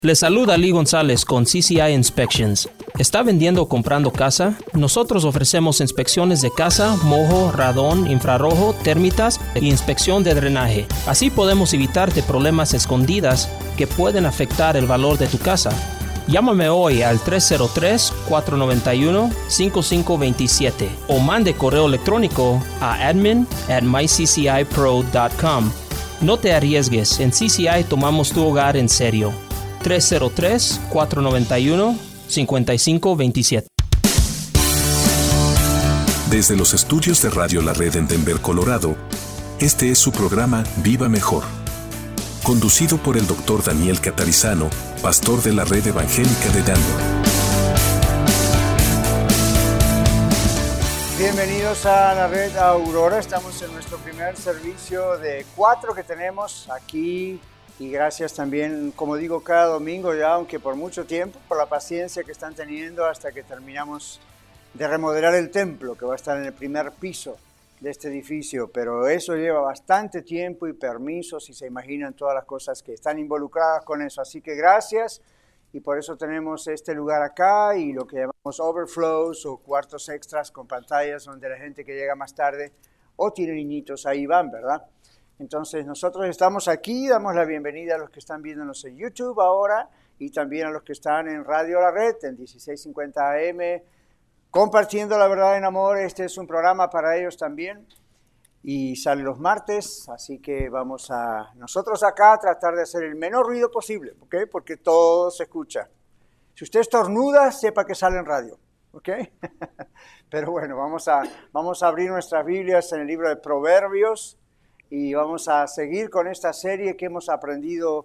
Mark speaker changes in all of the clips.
Speaker 1: Les saluda Lee González con CCI Inspections. ¿Está vendiendo o comprando casa? Nosotros ofrecemos inspecciones de casa, mojo, radón, infrarrojo, termitas e inspección de drenaje. Así podemos evitarte problemas escondidas que pueden afectar el valor de tu casa. Llámame hoy al 303-491-5527 o mande correo electrónico a admin@myccipro.com. No te arriesgues, en CCI tomamos tu hogar en serio. 303-491-5527.
Speaker 2: Desde los estudios de Radio La Red en Denver, Colorado, este es su programa Viva Mejor, conducido por el Dr. Daniel Catarizano, pastor de la Red Evangélica de Denver.
Speaker 3: Bienvenidos a la Red Aurora. Estamos en nuestro primer servicio de 4 que tenemos aquí. Y gracias también, como digo, cada domingo ya, aunque por mucho tiempo, por la paciencia que están teniendo hasta que terminamos de remodelar el templo, que va a estar en el primer piso de este edificio. Pero eso lleva bastante tiempo y permisos, y se imaginan todas las cosas que están involucradas con eso. Así que gracias, y por eso tenemos este lugar acá y lo que llamamos overflows o cuartos extras con pantallas donde la gente que llega más tarde o tiene niñitos ahí van, ¿verdad? Entonces nosotros estamos aquí, damos la bienvenida a los que están viéndonos en YouTube ahora y también a los que están en Radio La Red, en 1650 AM, compartiendo la verdad en amor. Este es un programa para ellos también y sale los martes, así que vamos a nosotros acá a tratar de hacer el menor ruido posible, ¿ok? Porque todo se escucha. Si usted estornuda, sepa que sale en radio, ¿ok? Pero bueno, vamos a abrir nuestras Biblias en el libro de Proverbios. Y vamos a seguir con esta serie que hemos aprendido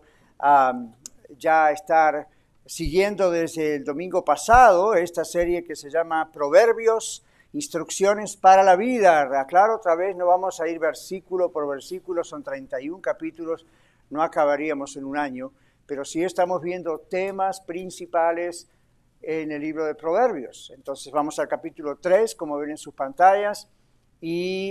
Speaker 3: ya estar siguiendo desde el domingo pasado, esta serie que se llama Proverbios, Instrucciones para la Vida. Aclaro otra vez, no vamos a ir versículo por versículo, son 31 capítulos, no acabaríamos en un año, pero sí estamos viendo temas principales en el libro de Proverbios. Entonces vamos al capítulo 3, como ven en sus pantallas. Y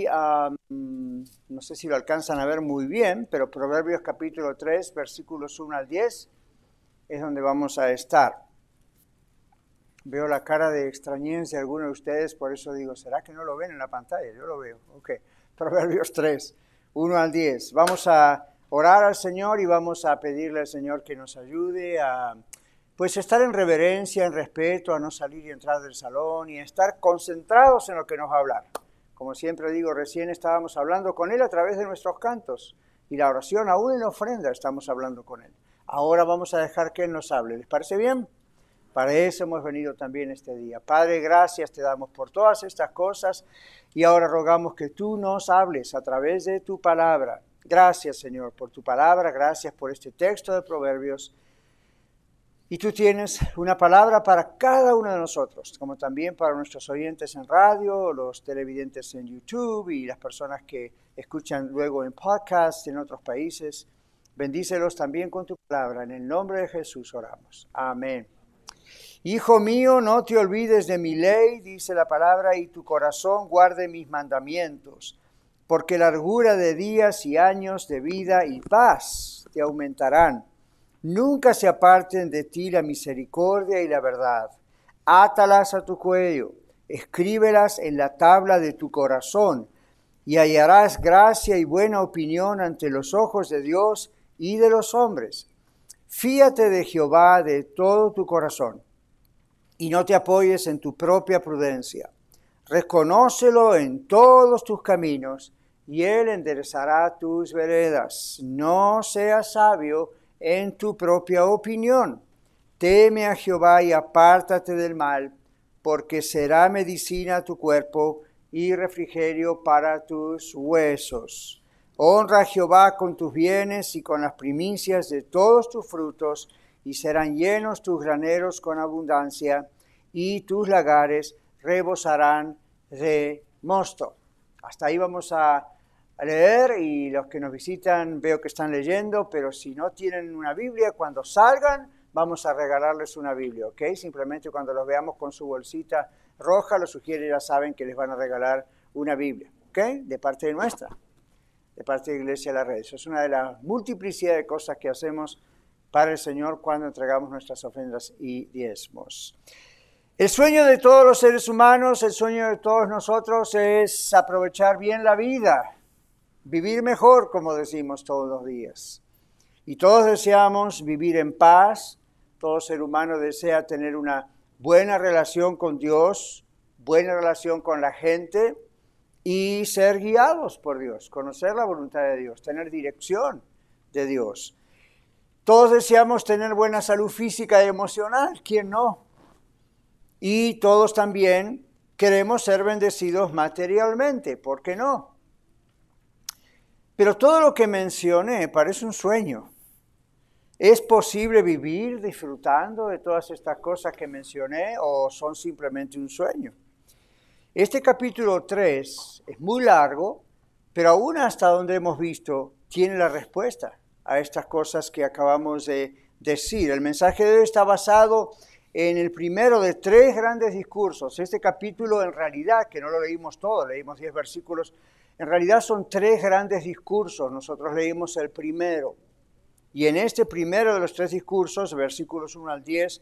Speaker 3: no sé si lo alcanzan a ver muy bien, pero Proverbios capítulo 3, versículos 1 al 10, es donde vamos a estar. Veo la cara de extrañez de algunos de ustedes, por eso digo, ¿será que no lo ven en la pantalla? Yo lo veo. Ok, Proverbios 3, 1 al 10. Vamos a orar al Señor y vamos a pedirle al Señor que nos ayude a pues estar en reverencia, en respeto, a no salir y entrar del salón y a estar concentrados en lo que nos va a hablar. Como siempre digo, recién estábamos hablando con Él a través de nuestros cantos y la oración, aún en la ofrenda estamos hablando con Él. Ahora vamos a dejar que Él nos hable. ¿Les parece bien? Para eso hemos venido también este día. Padre, gracias te damos por todas estas cosas y ahora rogamos que tú nos hables a través de tu palabra. Gracias, Señor, por tu palabra. Gracias por este texto de Proverbios. Y tú tienes una palabra para cada uno de nosotros, como también para nuestros oyentes en radio, los televidentes en YouTube y las personas que escuchan luego en podcast en otros países. Bendícelos también con tu palabra. En el nombre de Jesús oramos. Amén. Hijo mío, no te olvides de mi ley, dice la palabra, y tu corazón guarde mis mandamientos, porque largura de días y años de vida y paz te aumentarán. Nunca se aparten de ti la misericordia y la verdad. Átalas a tu cuello, escríbelas en la tabla de tu corazón, y hallarás gracia y buena opinión ante los ojos de Dios y de los hombres. Fíate de Jehová de todo tu corazón, y no te apoyes en tu propia prudencia. Reconócelo en todos tus caminos, y Él enderezará tus veredas. No seas sabio en tu propia opinión. Teme a Jehová y apártate del mal, porque será medicina a tu cuerpo y refrigerio para tus huesos. Honra a Jehová con tus bienes y con las primicias de todos tus frutos, y serán llenos tus graneros con abundancia, y tus lagares rebosarán de mosto. Hasta ahí vamos a leer, y los que nos visitan veo que están leyendo, pero si no tienen una Biblia, cuando salgan vamos a regalarles una Biblia, ¿ok? Simplemente cuando los veamos con su bolsita roja, los sugiere, ya saben que les van a regalar una Biblia, ¿ok? De parte de nuestra, de parte de Iglesia La Red. Eso es una de las multiplicidad de cosas que hacemos para el Señor cuando entregamos nuestras ofrendas y diezmos. El sueño de todos los seres humanos, el sueño de todos nosotros es aprovechar bien la vida, vivir mejor, como decimos todos los días. Y todos deseamos vivir en paz, todo ser humano desea tener una buena relación con Dios, buena relación con la gente y ser guiados por Dios, conocer la voluntad de Dios, tener dirección de Dios. Todos deseamos tener buena salud física y emocional, ¿quién no? Y todos también queremos ser bendecidos materialmente, ¿por qué no? Pero todo lo que mencioné parece un sueño. ¿Es posible vivir disfrutando de todas estas cosas que mencioné o son simplemente un sueño? Este capítulo 3 es muy largo, pero aún hasta donde hemos visto tiene la respuesta a estas cosas que acabamos de decir. El mensaje de hoy está basado en el primero de 3 grandes discursos. Este capítulo en realidad, que no lo leímos todo, leímos 10 versículos, en realidad son 3 grandes discursos. Nosotros leímos el primero. Y en este primero de los 3 discursos, versículos 1 al 10,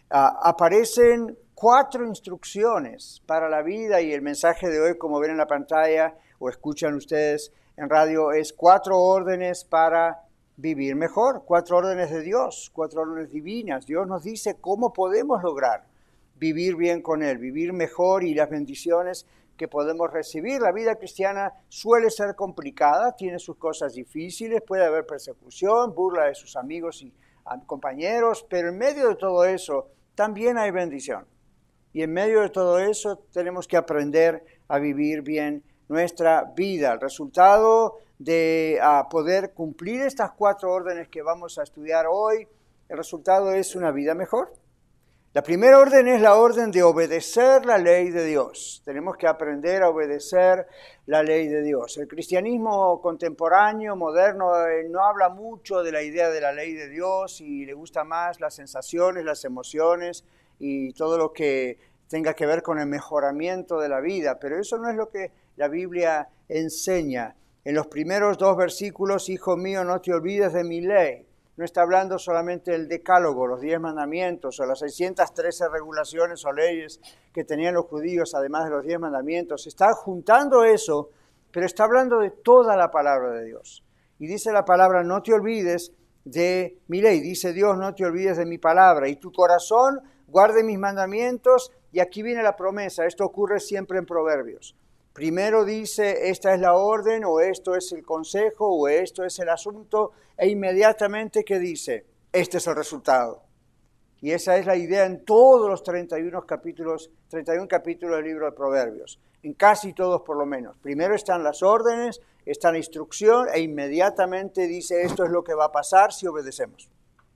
Speaker 3: aparecen 4 instrucciones para la vida, y el mensaje de hoy, como ven en la pantalla o escuchan ustedes en radio, es 4 órdenes para vivir mejor, 4 órdenes de Dios, 4 órdenes divinas. Dios nos dice cómo podemos lograr vivir bien con Él, vivir mejor y las bendiciones que podemos recibir. La vida cristiana suele ser complicada, tiene sus cosas difíciles, puede haber persecución, burla de sus amigos y compañeros, pero en medio de todo eso también hay bendición. Y en medio de todo eso tenemos que aprender a vivir bien nuestra vida. El resultado de poder cumplir estas 4 órdenes que vamos a estudiar hoy, el resultado es una vida mejor. La primera orden es la orden de obedecer la ley de Dios. Tenemos que aprender a obedecer la ley de Dios. El cristianismo contemporáneo, moderno, no habla mucho de la idea de la ley de Dios y le gusta más las sensaciones, las emociones y todo lo que tenga que ver con el mejoramiento de la vida. Pero eso no es lo que la Biblia enseña. En los primeros 2 versículos, hijo mío, no te olvides de mi ley. No está hablando solamente del decálogo, los 10 mandamientos o las 613 regulaciones o leyes que tenían los judíos, además de los 10 mandamientos. Está juntando eso, pero está hablando de toda la palabra de Dios. Y dice la palabra, no te olvides de mi ley. Dice Dios, no te olvides de mi palabra. Y tu corazón guarde mis mandamientos. Y aquí viene la promesa. Esto ocurre siempre en Proverbios. Primero dice, esta es la orden, o esto es el consejo, o esto es el asunto, e inmediatamente que dice, este es el resultado. Y esa es la idea en todos los 31 capítulos del libro de Proverbios, en casi todos por lo menos. Primero están las órdenes, está la instrucción, e inmediatamente dice, esto es lo que va a pasar si obedecemos.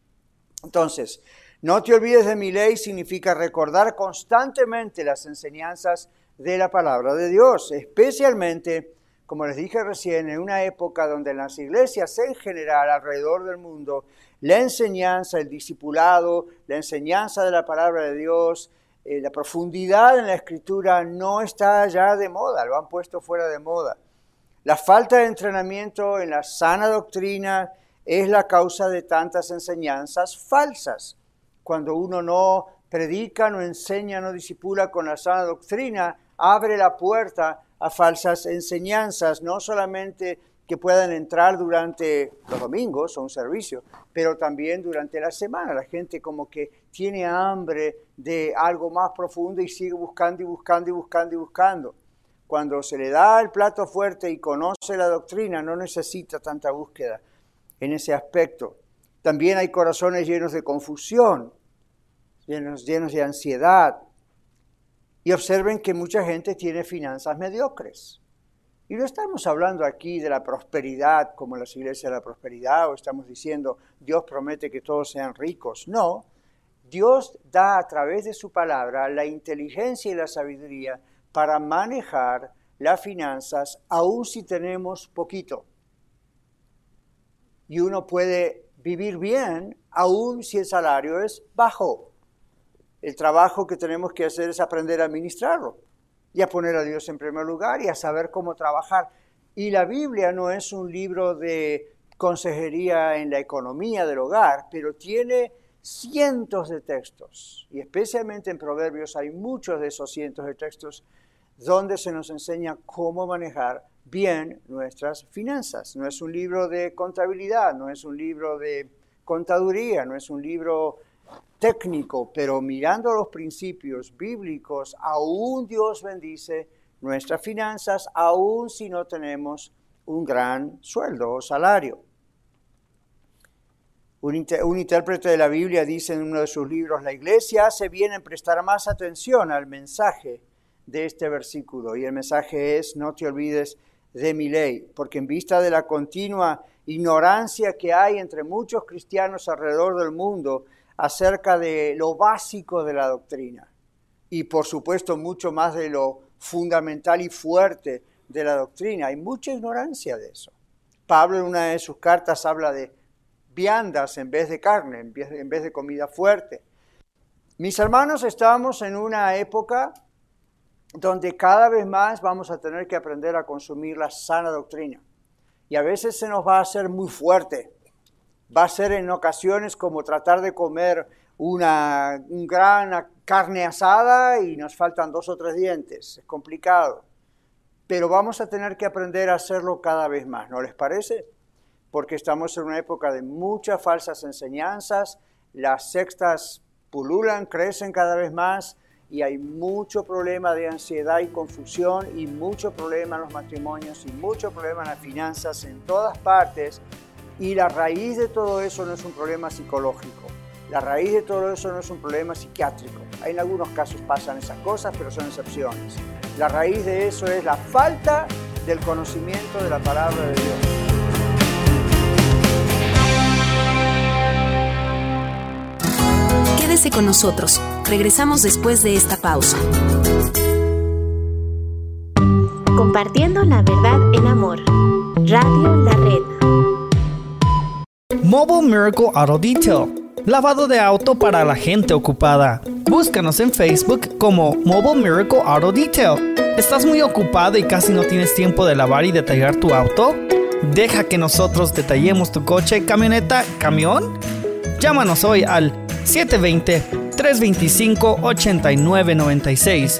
Speaker 3: Entonces, no te olvides de mi ley significa recordar constantemente las enseñanzas de la palabra de Dios, especialmente, como les dije recién, en una época donde en las iglesias en general alrededor del mundo, la enseñanza, el discipulado, la enseñanza de la palabra de Dios, la profundidad en la Escritura no está ya de moda, lo han puesto fuera de moda. La falta de entrenamiento en la sana doctrina es la causa de tantas enseñanzas falsas. Cuando uno no predica, no enseña, no discipula con la sana doctrina, abre la puerta a falsas enseñanzas, no solamente que puedan entrar durante los domingos o un servicio, pero también durante la semana. La gente como que tiene hambre de algo más profundo y sigue buscando y buscando y buscando y buscando. Cuando se le da el plato fuerte y conoce la doctrina, no necesita tanta búsqueda en ese aspecto. También hay corazones llenos de confusión, llenos de ansiedad. Y observen que mucha gente tiene finanzas mediocres. Y no estamos hablando aquí de la prosperidad, como las iglesias de la prosperidad, o estamos diciendo Dios promete que todos sean ricos. No, Dios da a través de su palabra la inteligencia y la sabiduría para manejar las finanzas, aun si tenemos poquito. Y uno puede vivir bien, aun si el salario es bajo. El trabajo que tenemos que hacer es aprender a administrarlo y a poner a Dios en primer lugar y a saber cómo trabajar. Y la Biblia no es un libro de consejería en la economía del hogar, pero tiene cientos de textos, y especialmente en Proverbios hay muchos de esos cientos de textos donde se nos enseña cómo manejar bien nuestras finanzas. No es un libro de contabilidad, no es un libro de contaduría, no es un libro técnico, pero mirando los principios bíblicos, aún Dios bendice nuestras finanzas, aún si no tenemos un gran sueldo o salario. Un intérprete de la Biblia dice en uno de sus libros, la iglesia hace bien en prestar más atención al mensaje de este versículo. Y el mensaje es, no te olvides de mi ley, porque en vista de la continua ignorancia que hay entre muchos cristianos alrededor del mundo acerca de lo básico de la doctrina, y por supuesto mucho más de lo fundamental y fuerte de la doctrina, hay mucha ignorancia de eso. Pablo en una de sus cartas habla de viandas en vez de carne, en vez de comida fuerte. Mis hermanos, estamos en una época donde cada vez más vamos a tener que aprender a consumir la sana doctrina. Y a veces se nos va a hacer muy fuerte. Va a ser en ocasiones como tratar de comer una gran carne asada y nos faltan 2 o 3 dientes. Es complicado. Pero vamos a tener que aprender a hacerlo cada vez más, ¿no les parece? Porque estamos en una época de muchas falsas enseñanzas, las sectas pululan, crecen cada vez más y hay mucho problema de ansiedad y confusión y mucho problema en los matrimonios y mucho problema en las finanzas en todas partes, y la raíz de todo eso no es un problema psicológico, la raíz de todo eso no es un problema psiquiátrico. En algunos casos pasan esas cosas, pero son excepciones. La raíz de eso es la falta del conocimiento de la palabra de Dios.
Speaker 4: Quédese con nosotros. Regresamos después de esta pausa.
Speaker 5: Compartiendo la verdad en amor. Radio La Red.
Speaker 6: Mobile Miracle Auto Detail. Lavado de auto para la gente ocupada. Búscanos en Facebook como Mobile Miracle Auto Detail. ¿Estás muy ocupado y casi no tienes tiempo de lavar y detallar tu auto? Deja que nosotros detallemos tu coche, camioneta, camión. Llámanos hoy al 720-325-8996.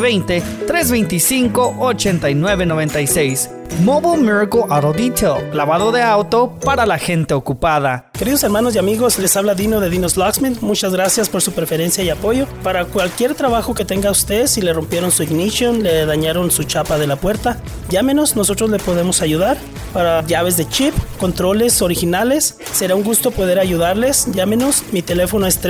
Speaker 6: 720-325-8996. Mobile Miracle Auto Detail. Lavado de auto para la gente ocupada.
Speaker 7: Queridos hermanos y amigos, les habla Dino de Dino's Locksmith. Muchas gracias por su preferencia y apoyo. Para cualquier trabajo que tenga usted, si le rompieron su ignition, le dañaron su chapa de la puerta, llámenos, nosotros le podemos ayudar. Para llaves de chip, controles originales, será un gusto poder ayudarles. Llámenos, mi teléfono es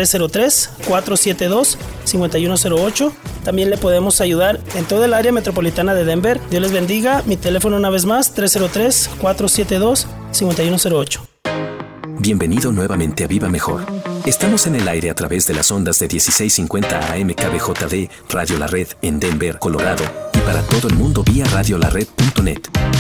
Speaker 7: 303-472-5108. También le podemos ayudar en toda el área metropolitana de Denver. Dios les bendiga. Mi teléfono una vez más, 303-472-5108.
Speaker 2: Bienvenido nuevamente a Viva Mejor. Estamos en el aire a través de las ondas de 1650 AM KBJD, Radio La Red, en Denver, Colorado, y para todo el mundo vía radiolared.net.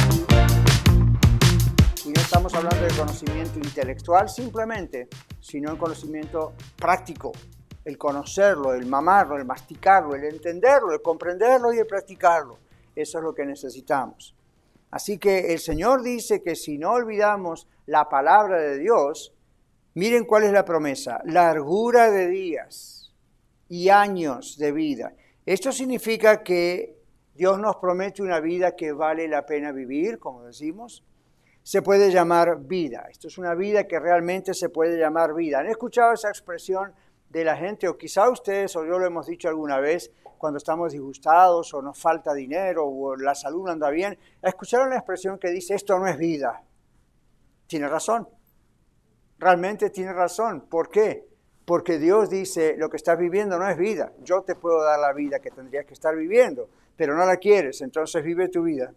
Speaker 3: Y no estamos hablando de conocimiento intelectual simplemente, sino en conocimiento práctico. El conocerlo, el mamarlo, el masticarlo, el entenderlo, el comprenderlo y el practicarlo. Eso es lo que necesitamos. Así que el Señor dice que si no olvidamos la palabra de Dios, miren cuál es la promesa: largura de días y años de vida. Esto significa que Dios nos promete una vida que vale la pena vivir, como decimos. Se puede llamar vida. Esto es una vida que realmente se puede llamar vida. ¿Han escuchado esa expresión de la gente? O quizá ustedes o yo lo hemos dicho alguna vez cuando estamos disgustados o nos falta dinero o la salud no anda bien. ¿Escucharon la expresión que dice esto no es vida? Tiene razón. Realmente tiene razón. ¿Por qué? Porque Dios dice lo que estás viviendo no es vida. Yo te puedo dar la vida que tendrías que estar viviendo, pero no la quieres, entonces vive tu vida.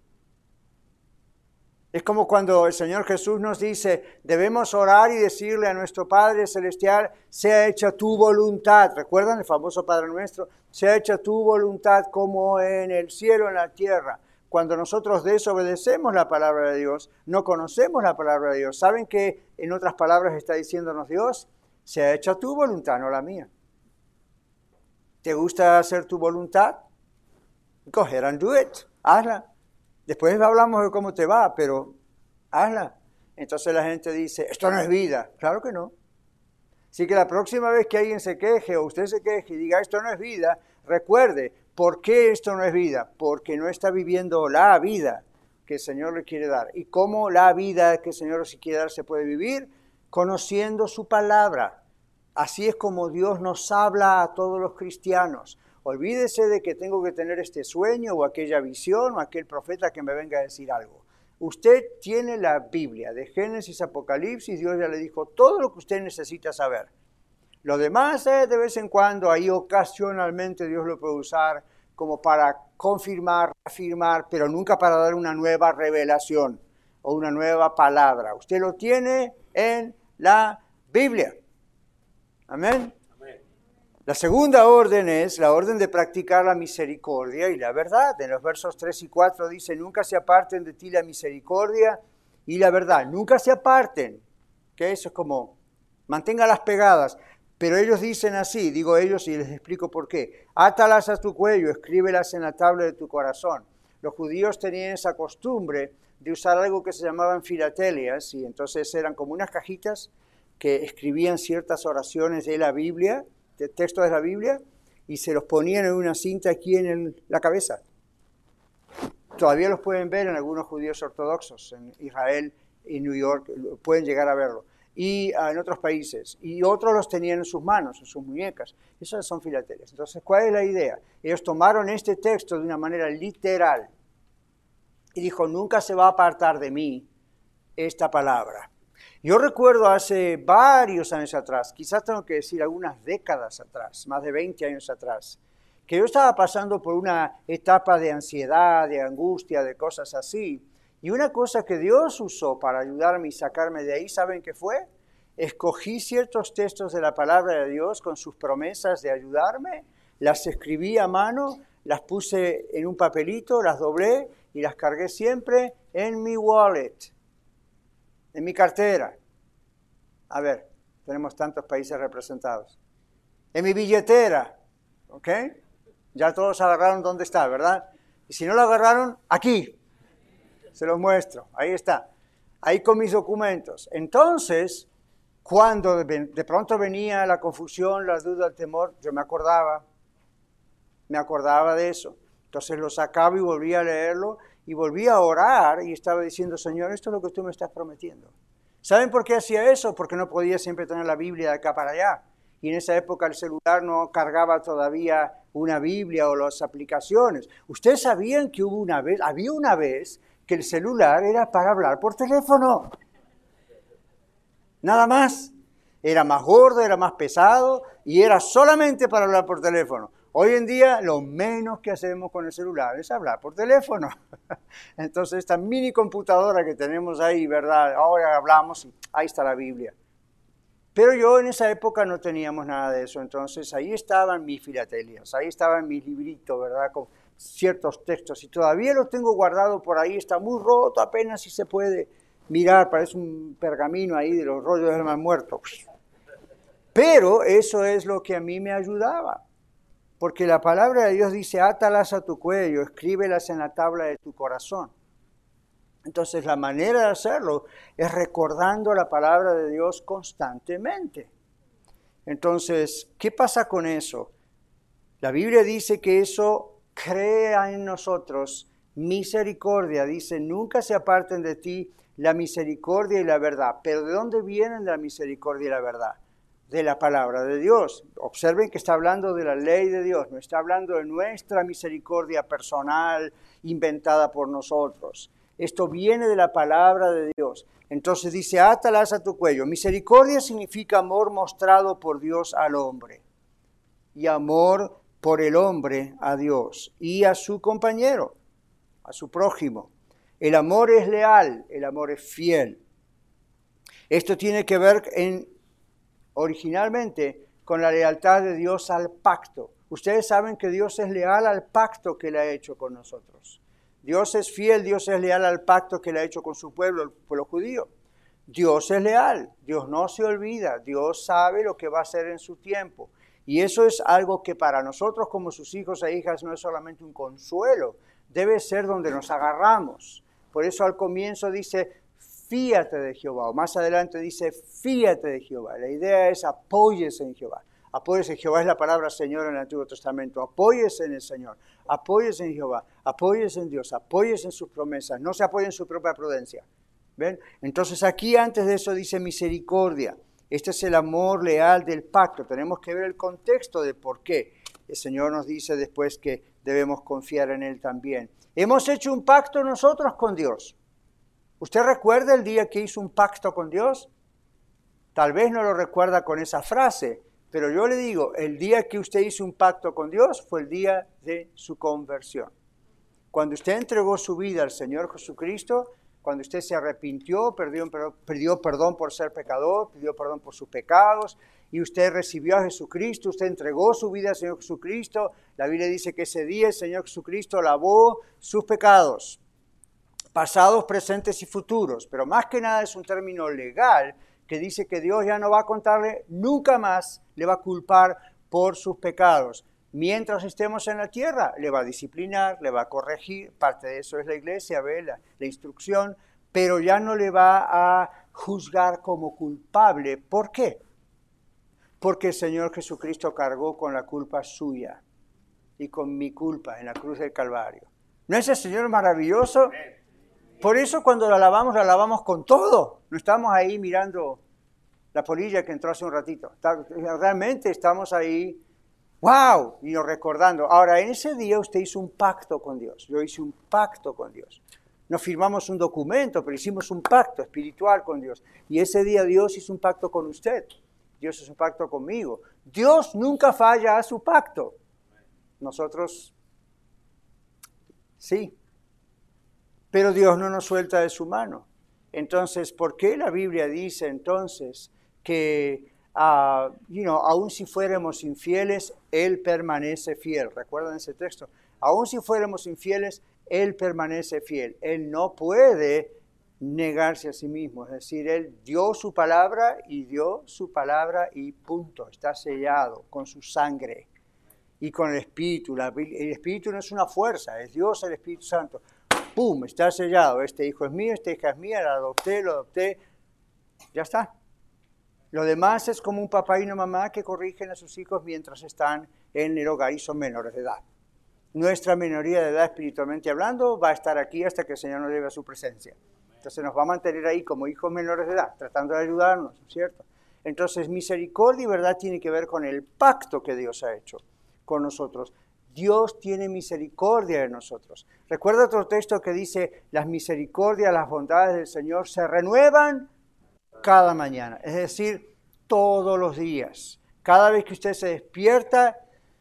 Speaker 3: Es como cuando el Señor Jesús nos dice, debemos orar y decirle a nuestro Padre Celestial, sea hecha tu voluntad. ¿Recuerdan el famoso Padre Nuestro? Sea hecha tu voluntad como en el cielo, en la tierra. Cuando nosotros desobedecemos la palabra de Dios, no conocemos la palabra de Dios. ¿Saben qué en otras palabras está diciéndonos Dios? Sea hecha tu voluntad, no la mía. ¿Te gusta hacer tu voluntad? Go ahead and do it. Hazla. Después hablamos de cómo te va, pero hazla. Entonces la gente dice, esto no es vida. Claro que no. Así que la próxima vez que alguien se queje o usted se queje y diga, esto no es vida, recuerde, ¿por qué esto no es vida? Porque no está viviendo la vida que el Señor le quiere dar. ¿Y cómo la vida que el Señor le quiere dar se puede vivir? Conociendo su palabra. Así es como Dios nos habla a todos los cristianos. Olvídese de que tengo que tener este sueño o aquella visión o aquel profeta que me venga a decir algo. Usted tiene la Biblia, de Génesis, Apocalipsis, Dios ya le dijo todo lo que usted necesita saber. Lo demás, de vez en cuando, ahí ocasionalmente Dios lo puede usar como para confirmar, afirmar, pero nunca para dar una nueva revelación o una nueva palabra. Usted lo tiene en la Biblia. Amén. La segunda orden es la orden de practicar la misericordia y la verdad. En los versos 3 y 4 dice, nunca se aparten de ti la misericordia y la verdad. Nunca se aparten. Que eso es como, manténgalas pegadas. Pero ellos dicen así, digo ellos y les explico por qué. Átalas a tu cuello, escríbelas en la tabla de tu corazón. Los judíos tenían esa costumbre de usar algo que se llamaban filatelias, y entonces eran como unas cajitas que escribían ciertas oraciones de la Biblia, de textos de la Biblia, y se los ponían en una cinta aquí en la cabeza. Todavía los pueden ver en algunos judíos ortodoxos, en Israel y New York, pueden llegar a verlo. Y en otros países, y otros los tenían en sus manos, en sus muñecas. Esas son filatelias. Entonces, ¿cuál es la idea? Ellos tomaron este texto de una manera literal y dijo, nunca se va a apartar de mí esta palabra. Yo recuerdo hace varios años atrás, quizás tengo que decir algunas décadas atrás, más de 20 años atrás, que yo estaba pasando por una etapa de ansiedad, de angustia, de cosas así. Y una cosa que Dios usó para ayudarme y sacarme de ahí, ¿saben qué fue? Escogí ciertos textos de la palabra de Dios con sus promesas de ayudarme, las escribí a mano, las puse en un papelito, las doblé y las cargué siempre en mi wallet, en mi cartera. A ver, tenemos tantos países representados. En mi billetera, ¿ok? Ya todos agarraron dónde está, ¿verdad? Y si no lo agarraron, aquí. Se los muestro, ahí está, ahí con mis documentos. Entonces, cuando de pronto venía la confusión, la duda, el temor, yo me acordaba de eso. Entonces lo sacaba y volvía a leerlo y volvía a orar y estaba diciendo, Señor, esto es lo que tú me estás prometiendo. ¿Saben por qué hacía eso? Porque no podía siempre tener la Biblia de acá para allá. Y en esa época el celular no cargaba todavía una Biblia o las aplicaciones. ¿Ustedes sabían que había una vez que el celular era para hablar por teléfono? Nada más. Era más gordo, era más pesado y era solamente para hablar por teléfono. Hoy en día lo menos que hacemos con el celular es hablar por teléfono. Entonces esta mini computadora que tenemos ahí, ¿verdad? Ahora hablamos y ahí está la Biblia. Pero yo en esa época no teníamos nada de eso. Entonces ahí estaban mis filatelias, ahí estaban mis libritos, ¿verdad? Con ciertos textos y todavía los tengo guardado por ahí. Está muy roto, apenas si se puede mirar, parece un pergamino ahí de los rollos del mar muerto. Pero eso es lo que a mí me ayudaba. Porque la palabra de Dios dice, átalas a tu cuello, escríbelas en la tabla de tu corazón. Entonces la manera de hacerlo es recordando la palabra de Dios constantemente. Entonces, ¿qué pasa con eso? La Biblia dice que eso crea en nosotros misericordia. Dice, nunca se aparten de ti la misericordia y la verdad. ¿Pero de dónde vienen la misericordia y la verdad? De la palabra de Dios. Observen que está hablando de la ley de Dios, no está hablando de nuestra misericordia personal inventada por nosotros. Esto viene de la palabra de Dios. Entonces dice, átalas a tu cuello. Misericordia significa amor mostrado por Dios al hombre y amor por el hombre a Dios y a su compañero, a su prójimo. El amor es leal, el amor es fiel. Esto tiene que ver originalmente con la lealtad de Dios al pacto. Ustedes saben que Dios es leal al pacto que Él ha hecho con nosotros. Dios es fiel, Dios es leal al pacto que Él ha hecho con su pueblo, el pueblo judío. Dios es leal, Dios no se olvida, Dios sabe lo que va a hacer en su tiempo. Y eso es algo que para nosotros como sus hijos e hijas no es solamente un consuelo, debe ser donde nos agarramos. Por eso al comienzo dice, fíate de Jehová. O más adelante dice, fíate de Jehová. La idea es apóyese en Jehová. Apóyese en Jehová es la palabra Señor en el Antiguo Testamento. Apóyese en el Señor. Apóyese en Jehová. Apóyese en Dios. Apóyese en sus promesas. No se apoye en su propia prudencia. ¿Ven? Entonces aquí antes de eso dice misericordia. Este es el amor leal del pacto. Tenemos que ver el contexto de por qué. El Señor nos dice después que debemos confiar en Él también. Hemos hecho un pacto nosotros con Dios. ¿Usted recuerda el día que hizo un pacto con Dios? Tal vez no lo recuerda con esa frase, pero yo le digo, el día que usted hizo un pacto con Dios fue el día de su conversión. Cuando usted entregó su vida al Señor Jesucristo, cuando usted se arrepintió, pidió perdón por ser pecador, pidió perdón por sus pecados, y usted recibió a Jesucristo, usted entregó su vida al Señor Jesucristo, la Biblia dice que ese día el Señor Jesucristo lavó sus pecados, pasados, presentes y futuros, pero más que nada es un término legal que dice que Dios ya no va a contarle, nunca más le va a culpar por sus pecados. Mientras estemos en la tierra, le va a disciplinar, le va a corregir, parte de eso es la iglesia, ¿ve? La instrucción, pero ya no le va a juzgar como culpable. ¿Por qué? Porque el Señor Jesucristo cargó con la culpa suya y con mi culpa en la cruz del Calvario. ¿No es el Señor maravilloso? Por eso cuando la alabamos con todo. No estamos ahí mirando la polilla que entró hace un ratito. Realmente estamos ahí, ¡wow! Y nos recordando. Ahora, en ese día usted hizo un pacto con Dios. Yo hice un pacto con Dios. No firmamos un documento, pero hicimos un pacto espiritual con Dios. Y ese día Dios hizo un pacto con usted. Dios hizo un pacto conmigo. Dios nunca falla a su pacto. Nosotros, sí. Pero Dios no nos suelta de su mano. Entonces, ¿por qué la Biblia dice entonces que, aun si fuéramos infieles, Él permanece fiel? ¿Recuerdan ese texto? Aun si fuéramos infieles, Él permanece fiel. Él no puede negarse a sí mismo. Es decir, Él dio su palabra y punto. Está sellado con su sangre y con el Espíritu. El Espíritu no es una fuerza, es Dios el Espíritu Santo. ¡Pum! Está sellado. Este hijo es mío, esta hija es mía, lo adopté. Ya está. Lo demás es como un papá y una mamá que corrigen a sus hijos mientras están en el hogar y son menores de edad. Nuestra minoría de edad, espiritualmente hablando, va a estar aquí hasta que el Señor nos lleve a su presencia. Entonces nos va a mantener ahí como hijos menores de edad, tratando de ayudarnos, ¿cierto? Entonces misericordia y verdad tiene que ver con el pacto que Dios ha hecho con nosotros. Dios tiene misericordia de nosotros. Recuerda otro texto que dice, las misericordias, las bondades del Señor se renuevan cada mañana. Es decir, todos los días. Cada vez que usted se despierta,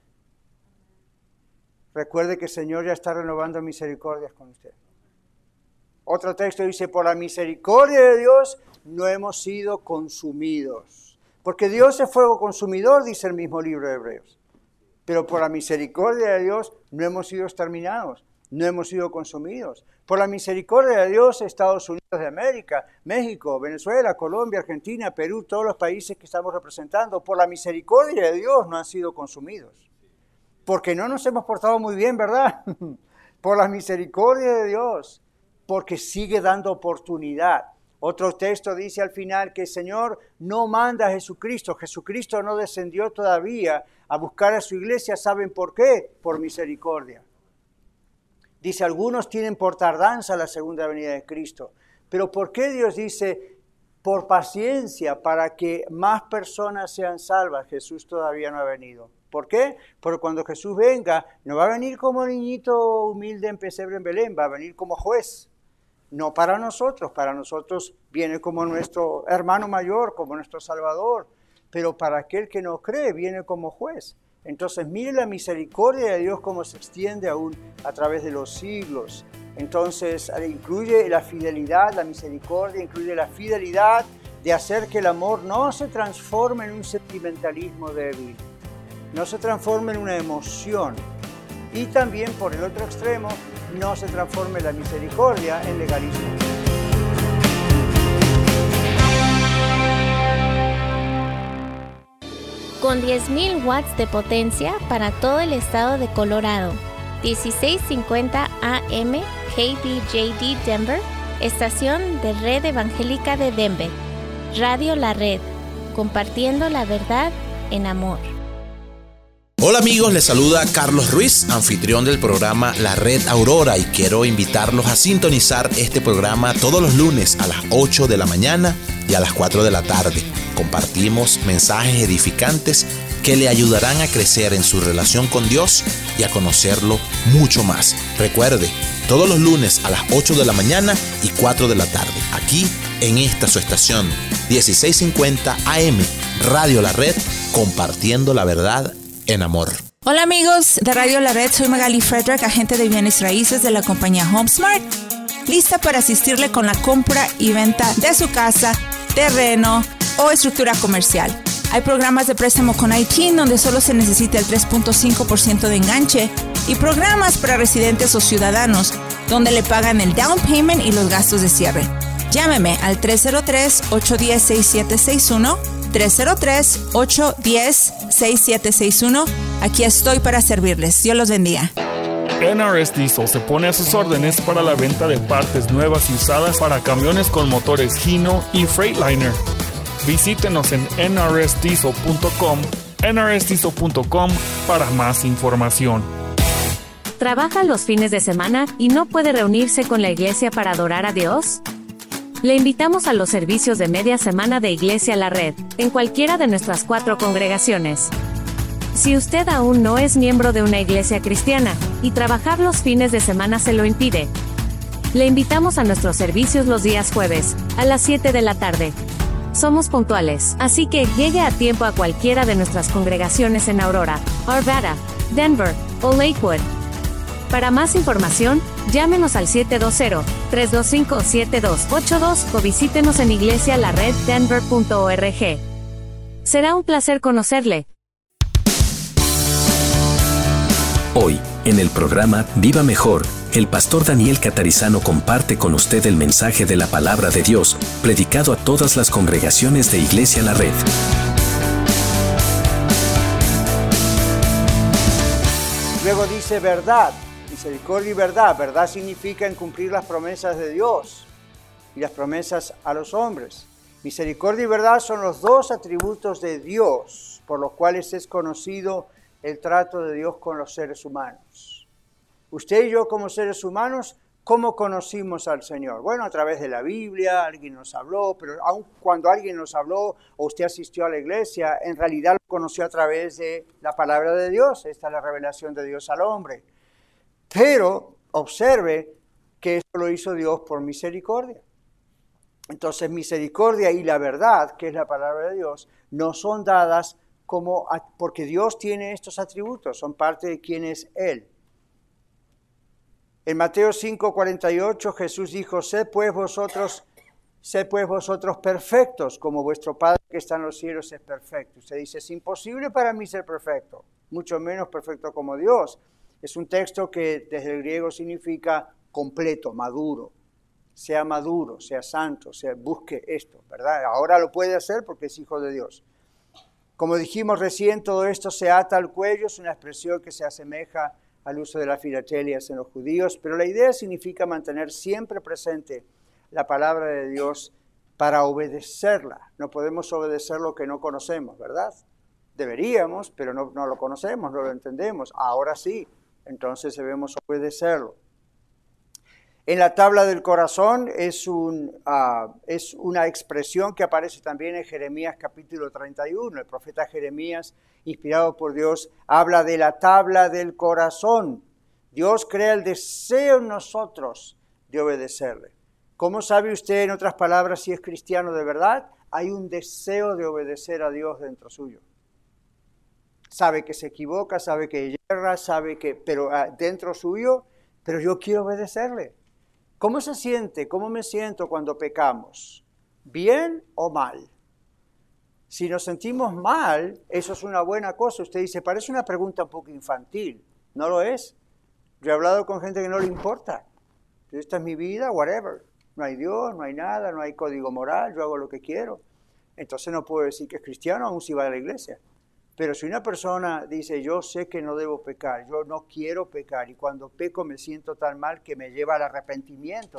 Speaker 3: recuerde que el Señor ya está renovando misericordias con usted. Otro texto dice, por la misericordia de Dios no hemos sido consumidos. Porque Dios es fuego consumidor, dice el mismo libro de Hebreos. Pero por la misericordia de Dios no hemos sido exterminados, no hemos sido consumidos. Por la misericordia de Dios, Estados Unidos de América, México, Venezuela, Colombia, Argentina, Perú, todos los países que estamos representando, por la misericordia de Dios no han sido consumidos. Porque no nos hemos portado muy bien, ¿verdad? Por la misericordia de Dios, porque sigue dando oportunidad. Otro texto dice al final que el Señor no manda a Jesucristo. Jesucristo no descendió todavía a buscar a su iglesia. ¿Saben por qué? Por misericordia. Dice, algunos tienen por tardanza la segunda venida de Cristo. Pero ¿por qué Dios dice por paciencia para que más personas sean salvas? Jesús todavía no ha venido. ¿Por qué? Porque cuando Jesús venga, no va a venir como niñito humilde en pesebre en Belén, va a venir como juez. No para nosotros viene como nuestro hermano mayor, como nuestro Salvador, pero para aquel que no cree viene como juez. Entonces mire la misericordia de Dios cómo se extiende aún a través de los siglos. Entonces incluye la fidelidad, la misericordia, incluye la fidelidad de hacer que el amor no se transforme en un sentimentalismo débil, no se transforme en una emoción. Y también, por el otro extremo, no se transforme la misericordia en legalismo.
Speaker 5: Con 10.000 watts de potencia para todo el estado de Colorado. 1650 AM KBJD Denver estación de Red Evangélica de Denver, Radio La Red, compartiendo la verdad en amor.
Speaker 8: Hola amigos, les saluda Carlos Ruiz, anfitrión del programa La Red Aurora, y quiero invitarlos a sintonizar este programa todos los lunes a las 8 de la mañana y a las 4 de la tarde. Compartimos mensajes edificantes que le ayudarán a crecer en su relación con Dios y a conocerlo mucho más. Recuerde, todos los lunes a las 8 de la mañana y 4 de la tarde, aquí en esta su estación 1650 AM, Radio La Red, compartiendo la verdad en amor.
Speaker 9: Hola amigos de Radio La Red, soy Magali Frederick, agente de bienes raíces de la compañía HomeSmart, lista para asistirle con la compra y venta de su casa, terreno o estructura comercial. Hay programas de préstamo con ITIN donde solo se necesita el 3.5% de enganche y programas para residentes o ciudadanos donde le pagan el down payment y los gastos de cierre. Llámeme al 303-810-6761, 303-810-6761. Aquí estoy para servirles. Dios los bendiga.
Speaker 10: NRS Diesel se pone a sus órdenes para la venta de partes nuevas y usadas para camiones con motores Hino y Freightliner. Visítenos en nrsdiesel.com, nrsdiesel.com para más información.
Speaker 11: ¿Trabaja los fines de semana y no puede reunirse con la iglesia para adorar a Dios? Le invitamos a los servicios de media semana de Iglesia La Red, en cualquiera de nuestras 4 congregaciones. Si usted aún no es miembro de una iglesia cristiana, y trabajar los fines de semana se lo impide, le invitamos a nuestros servicios los días jueves, a las 7 de la tarde. Somos puntuales, así que llegue a tiempo a cualquiera de nuestras congregaciones en Aurora, Arvada, Denver o Lakewood. Para más información, llámenos al 720-325-7282 o visítenos en iglesialareddenver.org. Será un placer conocerle.
Speaker 2: Hoy, en el programa Viva Mejor, el pastor Daniel Catarizano comparte con usted el mensaje de la palabra de Dios, predicado a todas las congregaciones de Iglesia La Red.
Speaker 3: Luego dice verdad, misericordia y verdad. Verdad significa en cumplir las promesas de Dios y las promesas a los hombres. Misericordia y verdad son los 2 atributos de Dios por los cuales es conocido el trato de Dios con los seres humanos. Usted y yo como seres humanos, ¿cómo conocimos al Señor? Bueno, a través de la Biblia, alguien nos habló, pero aun cuando alguien nos habló o usted asistió a la iglesia, en realidad lo conoció a través de la palabra de Dios. Esta es la revelación de Dios al hombre. Pero observe que eso lo hizo Dios por misericordia. Entonces, misericordia y la verdad, que es la palabra de Dios, no son dadas porque Dios tiene estos atributos, son parte de quién es Él. En Mateo 5:48 Jesús dijo, Sed pues vosotros perfectos, como vuestro Padre que está en los cielos es perfecto. Usted dice, es imposible para mí ser perfecto, mucho menos perfecto como Dios. Es un texto que desde el griego significa completo, maduro. Sea maduro, sea santo, busque esto, ¿verdad? Ahora lo puede hacer porque es hijo de Dios. Como dijimos recién, todo esto se ata al cuello, es una expresión que se asemeja al uso de las filatelias en los judíos, pero la idea significa mantener siempre presente la palabra de Dios para obedecerla. No podemos obedecer lo que no conocemos, ¿verdad? Deberíamos, pero no lo conocemos, no lo entendemos. Ahora sí, entonces debemos obedecerlo. En la tabla del corazón es una expresión que aparece también en Jeremías capítulo 31. El profeta Jeremías, inspirado por Dios, habla de la tabla del corazón. Dios crea el deseo en nosotros de obedecerle. ¿Cómo sabe usted, en otras palabras, si es cristiano de verdad? Hay un deseo de obedecer a Dios dentro suyo. Sabe que se equivoca, sabe que yerra, pero dentro suyo, pero yo quiero obedecerle. ¿Cómo se siente? ¿Cómo me siento cuando pecamos? ¿Bien o mal? Si nos sentimos mal, eso es una buena cosa. Usted dice, parece una pregunta un poco infantil. ¿No lo es? Yo he hablado con gente que no le importa. Esta es mi vida, whatever. No hay Dios, no hay nada, no hay código moral, yo hago lo que quiero. Entonces no puedo decir que es cristiano, aún si va a la iglesia. Pero si una persona dice, yo sé que no debo pecar, yo no quiero pecar, y cuando peco me siento tan mal que me lleva al arrepentimiento,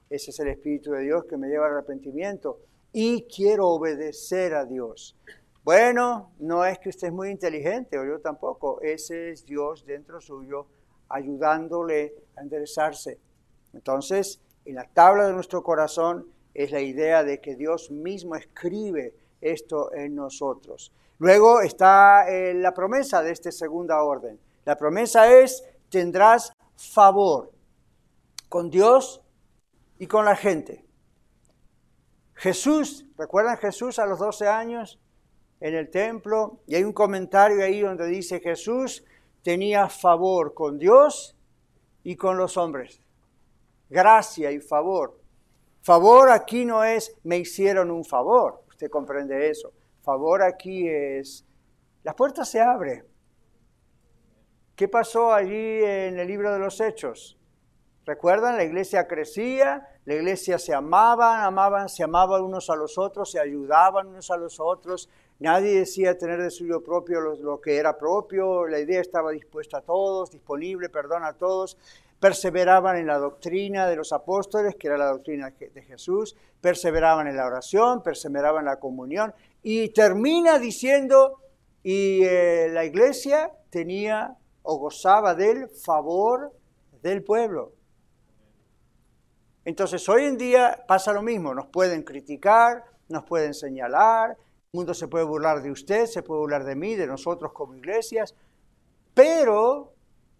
Speaker 3: Ese es el Espíritu de Dios que me lleva al arrepentimiento y quiero obedecer a Dios. Bueno, no es que usted es muy inteligente o yo tampoco. Ese es Dios dentro suyo ayudándole a enderezarse. Entonces, en la tabla de nuestro corazón es la idea de que Dios mismo escribe esto en nosotros. Luego está la promesa de esta segunda orden. La promesa es, tendrás favor con Dios y con la gente. Jesús, ¿recuerdan Jesús a los 12 años en el templo? Y hay un comentario ahí donde dice Jesús tenía favor con Dios y con los hombres. Gracia y favor. Favor aquí no es me hicieron un favor, usted comprende eso. Favor aquí es, la puerta se abre. ¿Qué pasó allí en el libro de los Hechos? ¿Recuerdan? La iglesia crecía, la iglesia se amaban unos a los otros, se ayudaban unos a los otros. Nadie decía tener de suyo propio lo que era propio. La idea estaba dispuesta a todos, disponible, perdón a todos. Perseveraban en la doctrina de los apóstoles, que era la doctrina de Jesús. Perseveraban en la oración, perseveraban en la comunión. Y termina diciendo, y la iglesia tenía o gozaba del favor del pueblo. Entonces, hoy en día pasa lo mismo. Nos pueden criticar, nos pueden señalar, el mundo se puede burlar de usted, se puede burlar de mí, de nosotros como iglesias, pero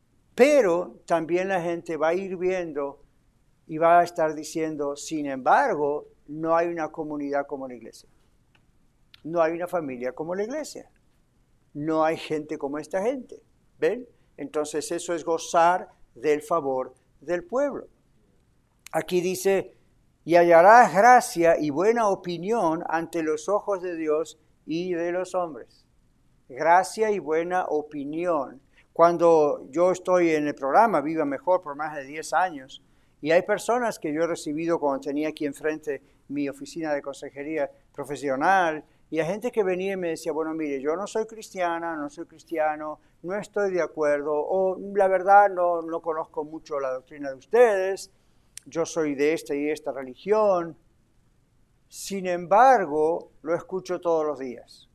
Speaker 3: también la gente va a ir viendo y va a estar diciendo, sin embargo, no hay una comunidad como la iglesia. No hay una familia como la iglesia. No hay gente como esta gente. ¿Ven? Entonces, eso es gozar del favor del pueblo. Aquí dice, y hallarás gracia y buena opinión ante los ojos de Dios y de los hombres. Gracia y buena opinión. Cuando yo estoy en el programa Viva Mejor por más de 10 años, y hay personas que yo he recibido cuando tenía aquí enfrente mi oficina de consejería profesional, y hay gente que venía y me decía, bueno, mire, yo no soy cristiana, no soy cristiano, no estoy de acuerdo, o la verdad no conozco mucho la doctrina de ustedes, yo soy de esta y esta religión. Sin embargo, lo escucho todos los días.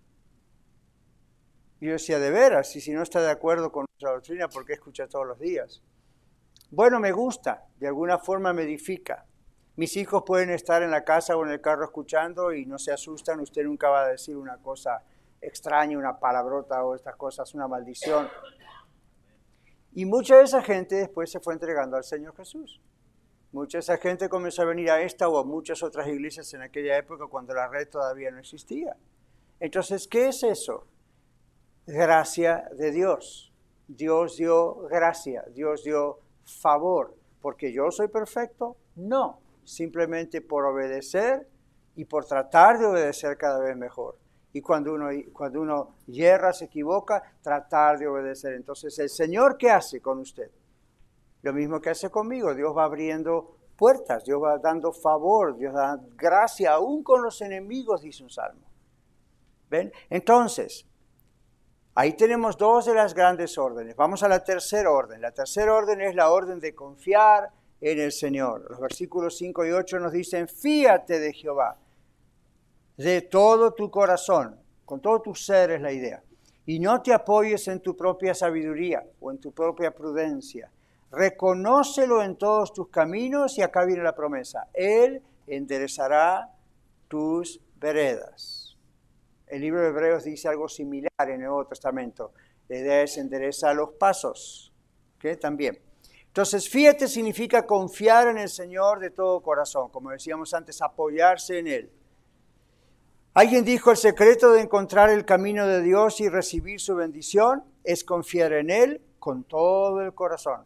Speaker 3: Y yo decía, de veras, y si no está de acuerdo con nuestra doctrina, ¿por qué escucha todos los días? Bueno, me gusta, de alguna forma me edifica. Mis hijos pueden estar en la casa o en el carro escuchando y no se asustan, usted nunca va a decir una cosa extraña, una palabrota o estas cosas, una maldición. Y mucha de esa gente después se fue entregando al Señor Jesús. Mucha de esa gente comenzó a venir a esta o a muchas otras iglesias en aquella época cuando la red todavía no existía. Entonces, ¿qué es eso? Gracia de Dios. Dios dio gracia, Dios dio favor. ¿Porque yo soy perfecto? No. Simplemente por obedecer y por tratar de obedecer cada vez mejor. Y cuando uno yerra, se equivoca, tratar de obedecer. Entonces, ¿el Señor qué hace con usted? Lo mismo que hace conmigo. Dios va abriendo puertas, Dios va dando favor, Dios da gracia aún con los enemigos, dice un salmo. ¿Ven? Entonces, ahí tenemos dos de las grandes órdenes. Vamos a la tercera orden. La tercera orden es la orden de confiar en el Señor. Los versículos 5 y 8 nos dicen, fíate de Jehová de todo tu corazón, con todo tu ser es la idea, y no te apoyes en tu propia sabiduría o en tu propia prudencia. Reconócelo en todos tus caminos, y acá viene la promesa, Él enderezará tus veredas. El libro de Hebreos dice algo similar en el Nuevo Testamento. La idea es enderezar los pasos, ¿okay? También. Entonces, fíjate significa confiar en el Señor de todo corazón. Como decíamos antes, apoyarse en Él. Alguien dijo, el secreto de encontrar el camino de Dios y recibir su bendición es confiar en Él con todo el corazón.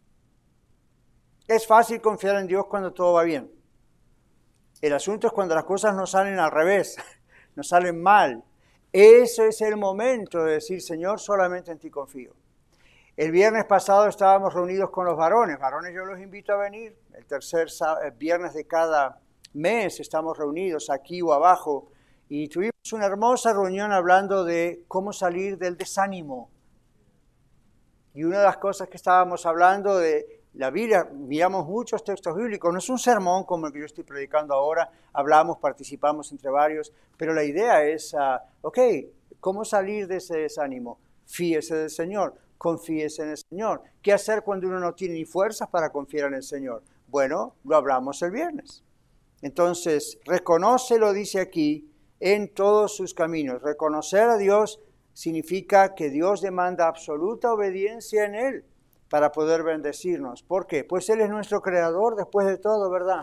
Speaker 3: Es fácil confiar en Dios cuando todo va bien. El asunto es cuando las cosas no salen al revés, no salen mal. Ese es el momento de decir, Señor, solamente en ti confío. El viernes pasado estábamos reunidos con los varones. Varones, yo los invito a venir. El tercer viernes de cada mes estamos reunidos aquí o abajo. Y tuvimos una hermosa reunión hablando de cómo salir del desánimo. Y una de las cosas que estábamos hablando de la Biblia, miramos muchos textos bíblicos, no es un sermón como el que yo estoy predicando ahora, hablamos, participamos entre varios, pero la idea es, ¿cómo salir de ese desánimo? Fíese del Señor, confíese en el Señor. ¿Qué hacer cuando uno no tiene ni fuerzas para confiar en el Señor? Bueno, lo hablamos el viernes. Entonces, reconócelo, dice aquí, en todos sus caminos. Reconocer a Dios significa que Dios demanda absoluta obediencia en Él para poder bendecirnos. ¿Por qué? Pues Él es nuestro creador después de todo, ¿verdad?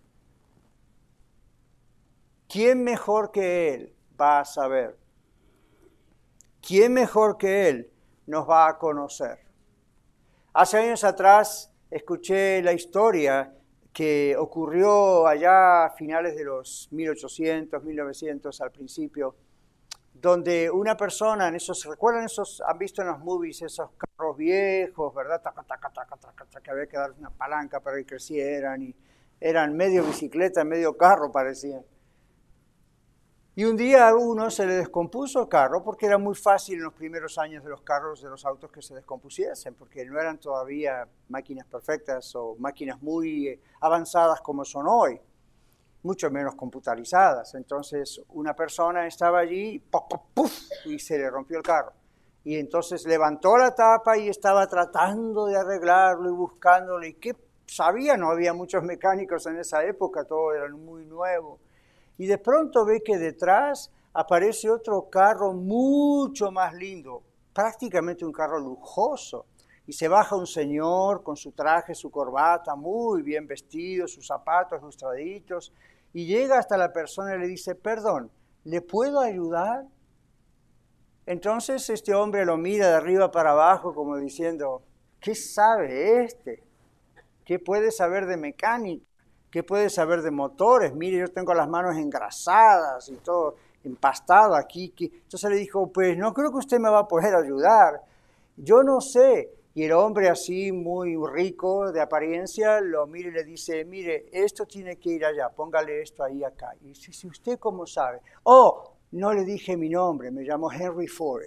Speaker 3: ¿Quién mejor que Él va a saber? ¿Quién mejor que Él nos va a conocer? Hace años atrás escuché la historia que ocurrió allá a finales de los 1800, 1900 al principio, donde una persona, ¿recuerdan esos? Han visto en los movies esos carros viejos, ¿verdad? Que había que dar una palanca para que crecieran y eran medio bicicleta, medio carro parecían. Y un día a uno se le descompuso el carro porque era muy fácil en los primeros años de los carros, de los autos que se descompusiesen, porque no eran todavía máquinas perfectas o máquinas muy avanzadas como son hoy, mucho menos computarizadas. Entonces una persona estaba allí, ¡puf! Y se le rompió el carro. Y entonces levantó la tapa y estaba tratando de arreglarlo y buscándolo. ¿Y qué sabía? No había muchos mecánicos en esa época, todo era muy nuevo. Y de pronto ve que detrás aparece otro carro mucho más lindo, prácticamente un carro lujoso. Y se baja un señor con su traje, su corbata, muy bien vestido, sus zapatos lustraditos, y llega hasta la persona y le dice, perdón, ¿le puedo ayudar? Entonces este hombre lo mira de arriba para abajo como diciendo, ¿qué sabe este? ¿Qué puede saber de mecánica? ¿Qué puede saber de motores? Mire, yo tengo las manos engrasadas y todo empastado aquí. Entonces le dijo, pues no creo que usted me va a poder ayudar. Yo no sé. Y el hombre así muy rico de apariencia lo mira y le dice, mire, esto tiene que ir allá, póngale esto ahí acá. Y dice, ¿si usted cómo sabe? Oh, no le dije mi nombre, me llamo Henry Ford.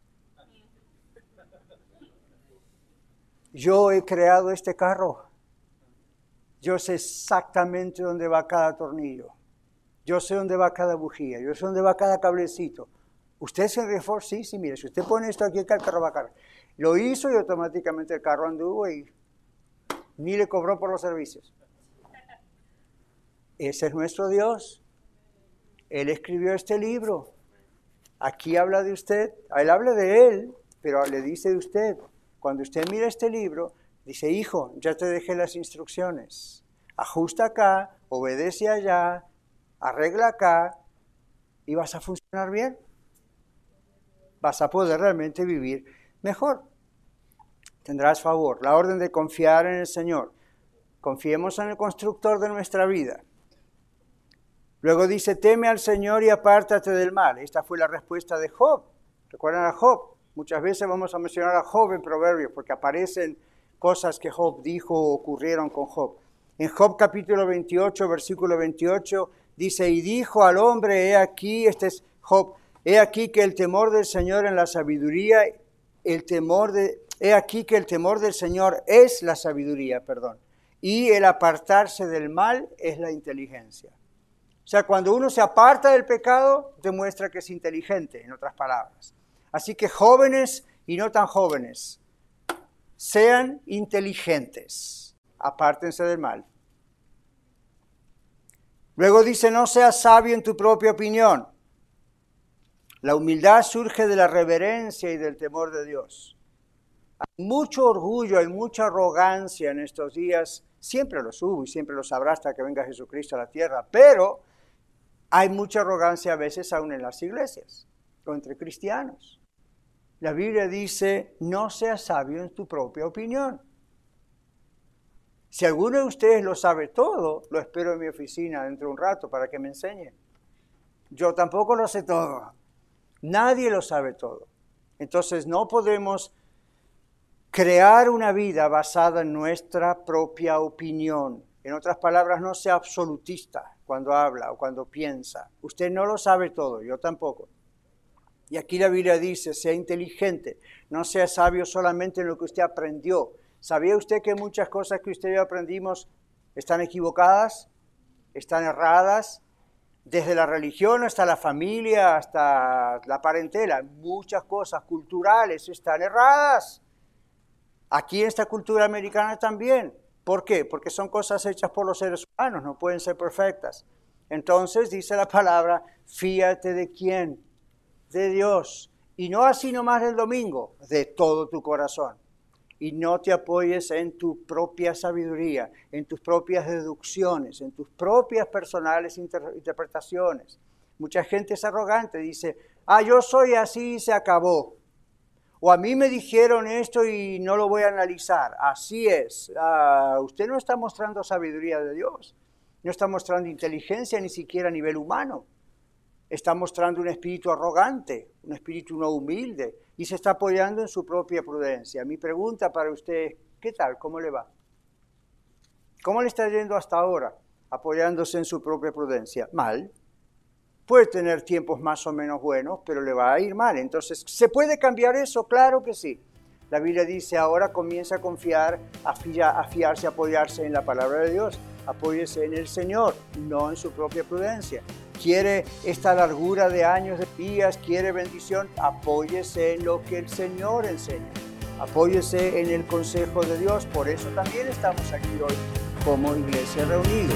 Speaker 3: Yo he creado este carro. Yo sé exactamente dónde va cada tornillo. Yo sé dónde va cada bujía. Yo sé dónde va cada cablecito. ¿Usted es Henry Ford? Sí, mire, si usted pone esto aquí, el carro va a cargar. Lo hizo y automáticamente el carro anduvo y ni le cobró por los servicios. Ese es nuestro Dios. Él escribió este libro. Aquí habla de usted. Él habla de Él, pero le dice de usted. Cuando usted mira este libro, dice, hijo, ya te dejé las instrucciones. Ajusta acá, obedece allá, arregla acá y vas a funcionar bien. Vas a poder realmente vivir mejor. Tendrás favor. La orden de confiar en el Señor. Confiemos en el constructor de nuestra vida. Luego dice, teme al Señor y apártate del mal. Esta fue la respuesta de Job. ¿Recuerdan a Job? Muchas veces vamos a mencionar a Job en Proverbios porque aparecen cosas que Job dijo o ocurrieron con Job. En Job capítulo 28, versículo 28, dice, y dijo al hombre, he aquí, este es Job, he aquí que el temor del Señor en la sabiduría, he aquí que el temor del Señor es la sabiduría, y el apartarse del mal es la inteligencia. O sea, cuando uno se aparta del pecado, demuestra que es inteligente, en otras palabras. Así que jóvenes y no tan jóvenes, sean inteligentes, apártense del mal. Luego dice, no seas sabio en tu propia opinión. La humildad surge de la reverencia y del temor de Dios. Hay mucho orgullo, hay mucha arrogancia en estos días, siempre los hubo y siempre los habrá hasta que venga Jesucristo a la tierra, pero hay mucha arrogancia a veces aún en las iglesias o entre cristianos. La Biblia dice, no seas sabio en tu propia opinión. Si alguno de ustedes lo sabe todo, lo espero en mi oficina dentro de un rato para que me enseñe. Yo tampoco lo sé todo. Nadie lo sabe todo. Entonces no podemos crear una vida basada en nuestra propia opinión. En otras palabras, no sea absolutista cuando habla o cuando piensa. Usted no lo sabe todo, yo tampoco. Y aquí la Biblia dice, sea inteligente, no sea sabio solamente en lo que usted aprendió, ¿Sabía usted que muchas cosas que usted y yo aprendimos están equivocadas? ¿Están erradas? Desde la religión hasta la familia, hasta la parentela. Muchas cosas culturales están erradas. Aquí en esta cultura americana también. ¿Por qué? Porque son cosas hechas por los seres humanos, no pueden ser perfectas. Entonces dice la palabra, fíate de quién, de Dios. Y no así nomás el domingo, de todo tu corazón. Y no te apoyes en tu propia sabiduría, en tus propias deducciones, en tus propias personales interpretaciones. Mucha gente es arrogante, dice, yo soy así y se acabó. O a mí me dijeron esto y no lo voy a analizar. Así es. Usted no está mostrando sabiduría de Dios. No está mostrando inteligencia ni siquiera a nivel humano. Está mostrando un espíritu arrogante, un espíritu no humilde. Y se está apoyando en su propia prudencia. Mi pregunta para usted es, ¿qué tal? ¿Cómo le va? ¿Cómo le está yendo hasta ahora? Apoyándose en su propia prudencia. Mal. Puede tener tiempos más o menos buenos, pero le va a ir mal. Entonces, ¿se puede cambiar eso? Claro que sí. La Biblia dice, ahora comienza a confiar, a fiarse, a apoyarse en la palabra de Dios. Apóyese en el Señor, no en su propia prudencia. ¿Quiere esta largura de años, de días? ¿Quiere bendición? Apóyese en lo que el Señor enseña. Apóyese en el consejo de Dios. Por eso también estamos aquí hoy como iglesia reunidos.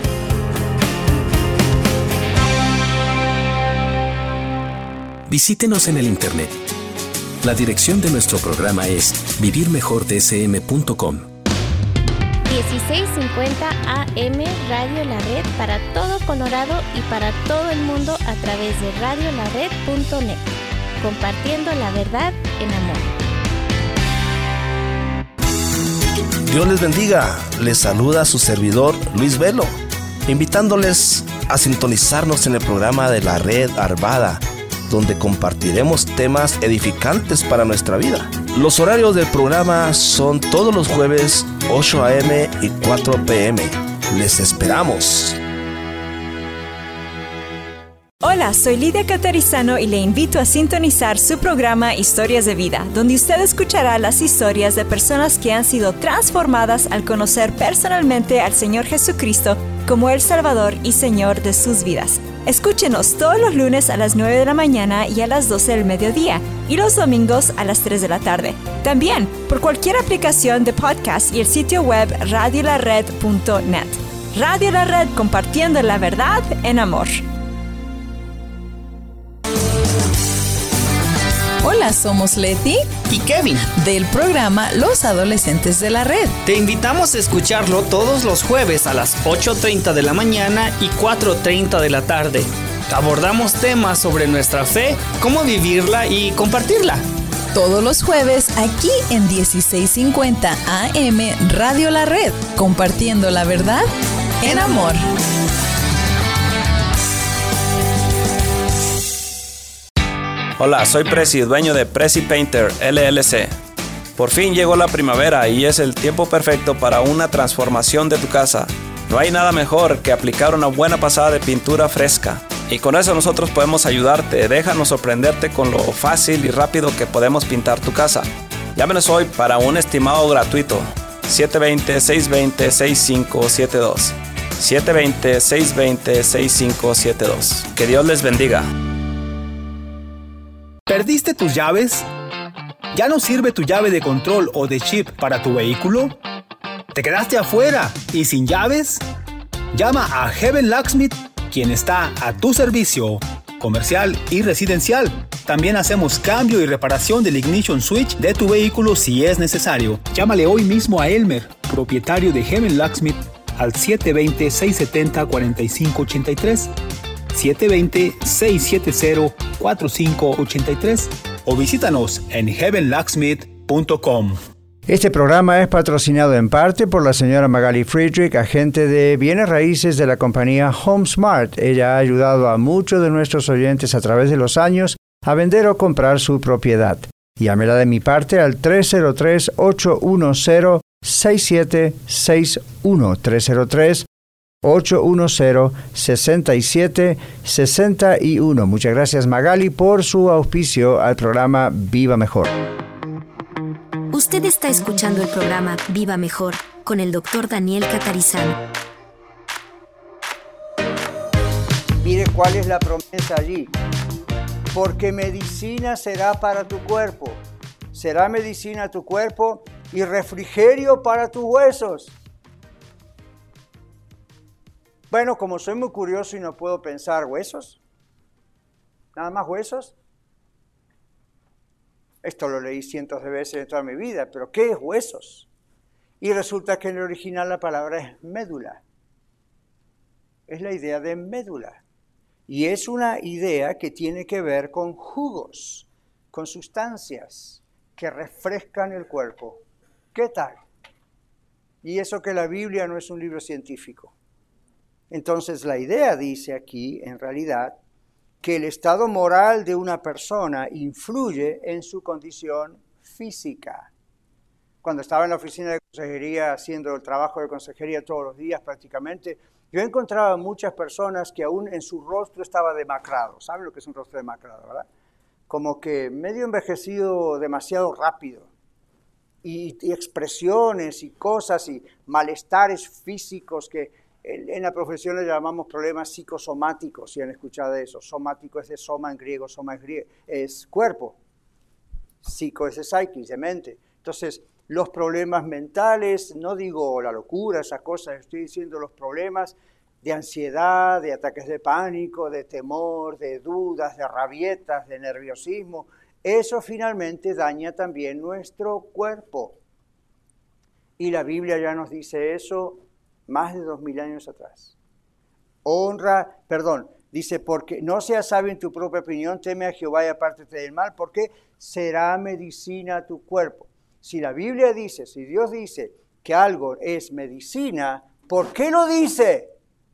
Speaker 2: Visítenos en el internet. La dirección de nuestro programa es vivirmejordsm.com.
Speaker 5: 1650 AM Radio La Red para todo Colorado y para todo el mundo a través de radiolared.net. Compartiendo la verdad en amor.
Speaker 12: Dios les bendiga. Les saluda su servidor Luis Velo, invitándoles a sintonizarnos en el programa de la Red Arvada, donde compartiremos temas edificantes para nuestra vida. Los horarios del programa son todos los jueves, 8 a.m. y 4 p.m. Les esperamos.
Speaker 13: Hola, soy Lidia Catarizano y le invito a sintonizar su programa Historias de Vida, donde usted escuchará las historias de personas que han sido transformadas al conocer personalmente al Señor Jesucristo como el Salvador y Señor de sus vidas. Escúchenos todos los lunes a las 9 de la mañana y a las 12 del mediodía, y los domingos a las 3 de la tarde. También por cualquier aplicación de podcast y el sitio web radiolared.net. Radio La Red, compartiendo la verdad en amor.
Speaker 9: Hola, somos Leti
Speaker 6: y Kevin
Speaker 9: del programa Los Adolescentes de la Red.
Speaker 6: Te invitamos a escucharlo todos los jueves a las 8:30 de la mañana y 4:30 de la tarde. Abordamos temas sobre nuestra fe, cómo vivirla y compartirla.
Speaker 9: Todos los jueves aquí en 1650 AM Radio La Red, compartiendo la verdad en amor.
Speaker 14: Hola, soy Prezi, dueño de Prezi Painter LLC. Por fin llegó la primavera y es el tiempo perfecto para una transformación de tu casa. No hay nada mejor que aplicar una buena pasada de pintura fresca. Y con eso nosotros podemos ayudarte. Déjanos sorprenderte con lo fácil y rápido que podemos pintar tu casa. Llámenos hoy para un estimado gratuito. 720-620-6572. 720-620-6572. Que Dios les bendiga.
Speaker 15: ¿Perdiste tus llaves? ¿Ya no sirve tu llave de control o de chip para tu vehículo? ¿Te quedaste afuera y sin llaves? Llama a Heaven Locksmith, quien está a tu servicio, comercial y residencial. También hacemos cambio y reparación del ignition switch de tu vehículo si es necesario. Llámale hoy mismo a Elmer, propietario de Heaven Locksmith, al 720-670-4583. 720-670-4583 o visítanos en heavenlocksmith.com.
Speaker 3: Este programa es patrocinado en parte por la señora Magali Friedrich, agente de bienes raíces de la compañía HomeSmart. Ella ha ayudado a muchos de nuestros oyentes a través de los años a vender o comprar su propiedad. Llámela de mi parte al 303-810-6761. 303-810-6761. Muchas gracias, Magali, por su auspicio al programa Viva Mejor.
Speaker 4: Usted está escuchando el programa Viva Mejor con el Dr. Daniel Catarizano.
Speaker 3: Mire cuál es la promesa allí. Porque medicina será para tu cuerpo. Será medicina tu cuerpo y refrigerio para tus huesos. Bueno, como soy muy curioso y no puedo pensar, ¿huesos? ¿Nada más huesos? Esto lo leí cientos de veces en toda mi vida, pero ¿qué es huesos? Y resulta que en el original la palabra es médula. Es la idea de médula. Y es una idea que tiene que ver con jugos, con sustancias que refrescan el cuerpo. ¿Qué tal? Y eso que la Biblia no es un libro científico. Entonces la idea dice aquí, en realidad, que el estado moral de una persona influye en su condición física. Cuando estaba en la oficina de consejería, haciendo el trabajo de consejería todos los días prácticamente, yo encontraba muchas personas que aún en su rostro estaba demacrado. ¿Saben lo que es un rostro demacrado, verdad? Como que medio envejecido demasiado rápido. Y expresiones y cosas y malestares físicos que en la profesión le llamamos problemas psicosomáticos, si han escuchado eso. Somático es de soma en griego, soma es cuerpo. Psico es de psiquis, de mente. Entonces, los problemas mentales, no digo la locura, esas cosas, estoy diciendo los problemas de ansiedad, de ataques de pánico, de temor, de dudas, de rabietas, de nerviosismo. Eso finalmente daña también nuestro cuerpo. Y la Biblia ya nos dice eso más de 2000 años atrás. Dice, porque no seas sabio en tu propia opinión, teme a Jehová y apártate del mal, porque será medicina a tu cuerpo. Si la Biblia dice, si Dios dice que algo es medicina, ¿por qué lo dice?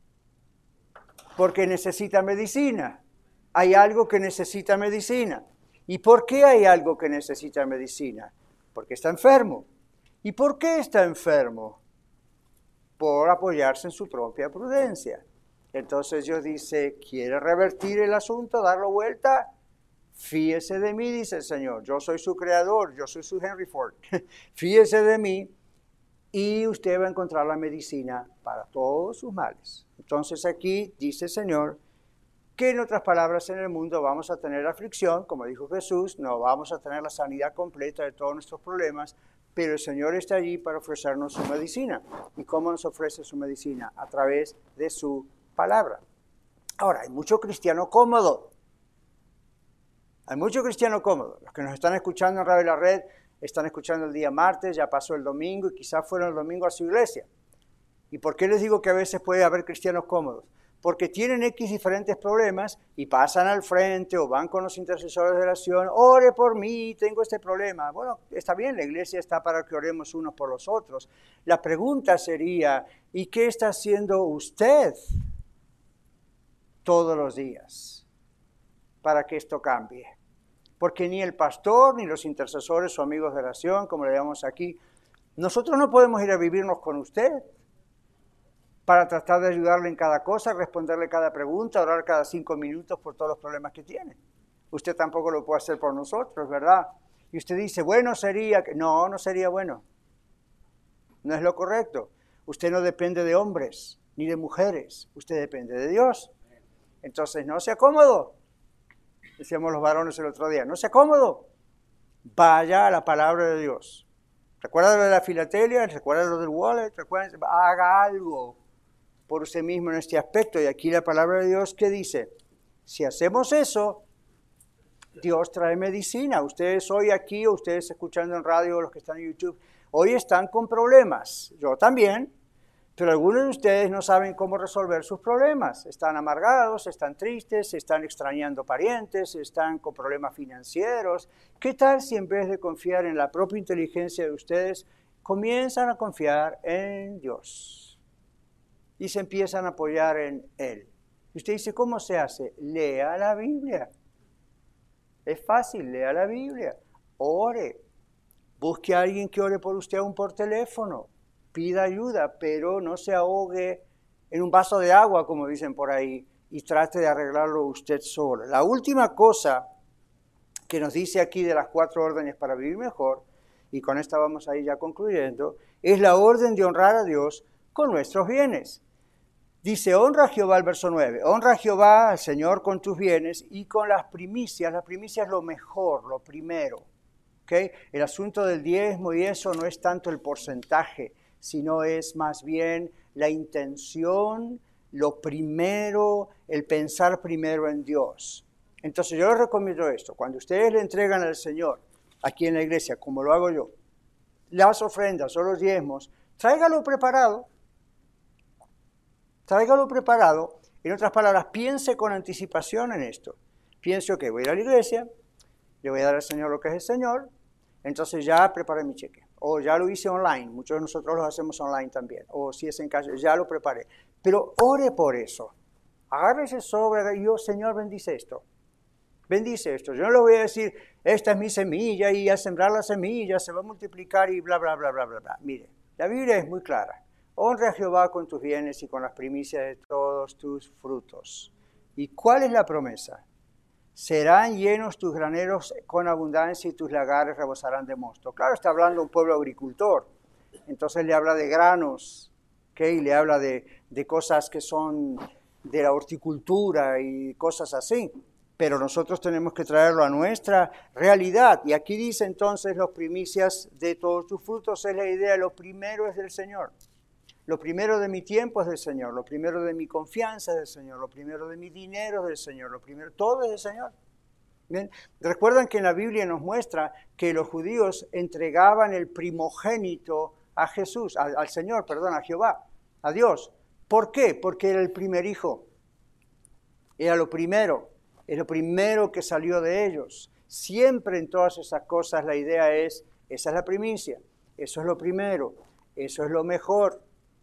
Speaker 3: Porque necesita medicina. Hay algo que necesita medicina. ¿Y por qué hay algo que necesita medicina? Porque está enfermo. ¿Y por qué está enfermo? Por apoyarse en su propia prudencia. Entonces Dios dice, ¿quiere revertir el asunto, darlo vuelta? Fíese de mí, dice el Señor. Yo soy su creador, yo soy su Henry Ford. Fíese de mí y usted va a encontrar la medicina para todos sus males. Entonces aquí dice el Señor que en otras palabras en el mundo vamos a tener aflicción, como dijo Jesús, no vamos a tener la sanidad completa de todos nuestros problemas, pero el Señor está allí para ofrecernos su medicina. ¿Y cómo nos ofrece su medicina? A través de su palabra. Ahora, hay mucho cristiano cómodo. Hay mucho cristiano cómodo. Los que nos están escuchando en Radio La Red, están escuchando el día martes, ya pasó el domingo y quizás fueron el domingo a su iglesia. ¿Y por qué les digo que a veces puede haber cristianos cómodos? Porque tienen X diferentes problemas y pasan al frente o van con los intercesores de oración, ore por mí, tengo este problema. Bueno, está bien, la iglesia está para que oremos unos por los otros. La pregunta sería, ¿y qué está haciendo usted todos los días para que esto cambie? Porque ni el pastor, ni los intercesores o amigos de oración, como le llamamos aquí, nosotros no podemos ir a vivirnos con usted para tratar de ayudarle en cada cosa, responderle cada pregunta, orar cada 5 minutos por todos los problemas que tiene. Usted tampoco lo puede hacer por nosotros, ¿verdad? Y usted dice, bueno, sería que... No, no sería bueno. No es lo correcto. Usted no depende de hombres ni de mujeres. Usted depende de Dios. Entonces, no sea cómodo. Decíamos los varones el otro día, no sea cómodo. Vaya a la palabra de Dios. ¿Recuerda lo de la filatelia? ¿Recuerda lo del wallet? Haga algo por usted mismo en este aspecto. Y aquí la palabra de Dios que dice, si hacemos eso, Dios trae medicina. Ustedes hoy aquí, o ustedes escuchando en radio, o los que están en YouTube, hoy están con problemas. Yo también. Pero algunos de ustedes no saben cómo resolver sus problemas. Están amargados, están tristes, están extrañando parientes, están con problemas financieros. ¿Qué tal si en vez de confiar en la propia inteligencia de ustedes, comienzan a confiar en Dios? Y se empiezan a apoyar en Él. Y usted dice, ¿cómo se hace? Lea la Biblia. Es fácil, lea la Biblia. Ore. Busque a alguien que ore por usted aún por teléfono. Pida ayuda, pero no se ahogue en un vaso de agua, como dicen por ahí, y trate de arreglarlo usted solo. La última cosa que nos dice aquí de las 4 órdenes para vivir mejor, y con esta vamos a ir ya concluyendo, es la orden de honrar a Dios con nuestros bienes. Dice, honra a Jehová, el verso 9, honra a Jehová, al Señor, con tus bienes y con las primicias. La primicia es lo mejor, lo primero. ¿Okay? El asunto del diezmo y eso no es tanto el porcentaje, sino es más bien la intención, lo primero, el pensar primero en Dios. Entonces yo les recomiendo esto, cuando ustedes le entregan al Señor, aquí en la iglesia, como lo hago yo, las ofrendas o los diezmos, tráigalo preparado. Tráigalo preparado. En otras palabras, piense con anticipación en esto. Piense, ok, voy a ir a la iglesia, le voy a dar al Señor lo que es el Señor, entonces ya preparé mi cheque. O ya lo hice online, muchos de nosotros lo hacemos online también. O si es en casa, ya lo preparé. Pero ore por eso. Agarre ese sobre y yo, Señor, bendice esto. Bendice esto. Yo no le voy a decir, esta es mi semilla y al sembrar la semilla se va a multiplicar y bla, bla, bla, bla, bla, bla. Mire, la Biblia es muy clara. Honra a Jehová con tus bienes y con las primicias de todos tus frutos. ¿Y cuál es la promesa? Serán llenos tus graneros con abundancia y tus lagares rebosarán de mosto. Claro, está hablando un pueblo agricultor. Entonces le habla de granos, ¿okay? Y le habla de cosas que son de la horticultura y cosas así. Pero nosotros tenemos que traerlo a nuestra realidad. Y aquí dice entonces, los primicias de todos tus frutos, es la idea, lo primero es del Señor. Lo primero de mi tiempo es del Señor, lo primero de mi confianza es del Señor, lo primero de mi dinero es del Señor, lo primero, todo es del Señor. ¿Bien? Recuerdan que en la Biblia nos muestra que los judíos entregaban el primogénito a Jesús, al Señor, perdón, a Jehová, a Dios. ¿Por qué? Porque era el primer hijo, era lo primero que salió de ellos. Siempre en todas esas cosas la idea es, esa es la primicia, eso es lo primero, eso es lo mejor.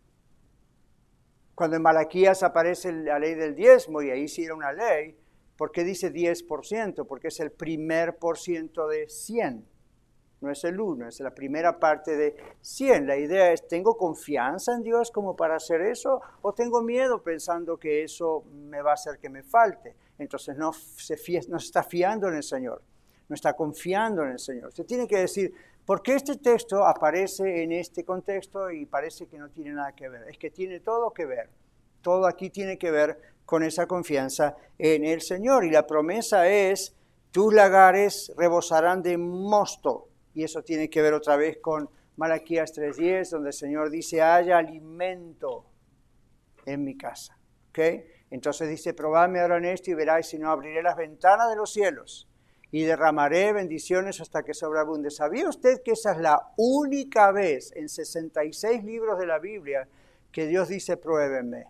Speaker 3: Cuando en Malaquías aparece la ley del diezmo, y ahí sí era una ley, ¿por qué dice 10%? Porque es el primer por ciento de 100. No es el 1, es la primera parte de 100. La idea es, ¿tengo confianza en Dios como para hacer eso? ¿O tengo miedo pensando que eso me va a hacer que me falte? Entonces no se está fiando en el Señor, no está confiando en el Señor. Usted tiene que decir, ¿por qué este texto aparece en este contexto y parece que no tiene nada que ver? Es que tiene todo que ver. Todo aquí tiene que ver con esa confianza en el Señor. Y la promesa es, tus lagares rebosarán de mosto. Y eso tiene que ver otra vez con Malaquías 3:10, donde el Señor dice, haya alimento en mi casa. ¿Okay? Entonces dice, probadme ahora en esto y veráis si no abriré las ventanas de los cielos y derramaré bendiciones hasta que sobreabunde. ¿Sabía usted que esa es la única vez en 66 libros de la Biblia que Dios dice, pruébenme?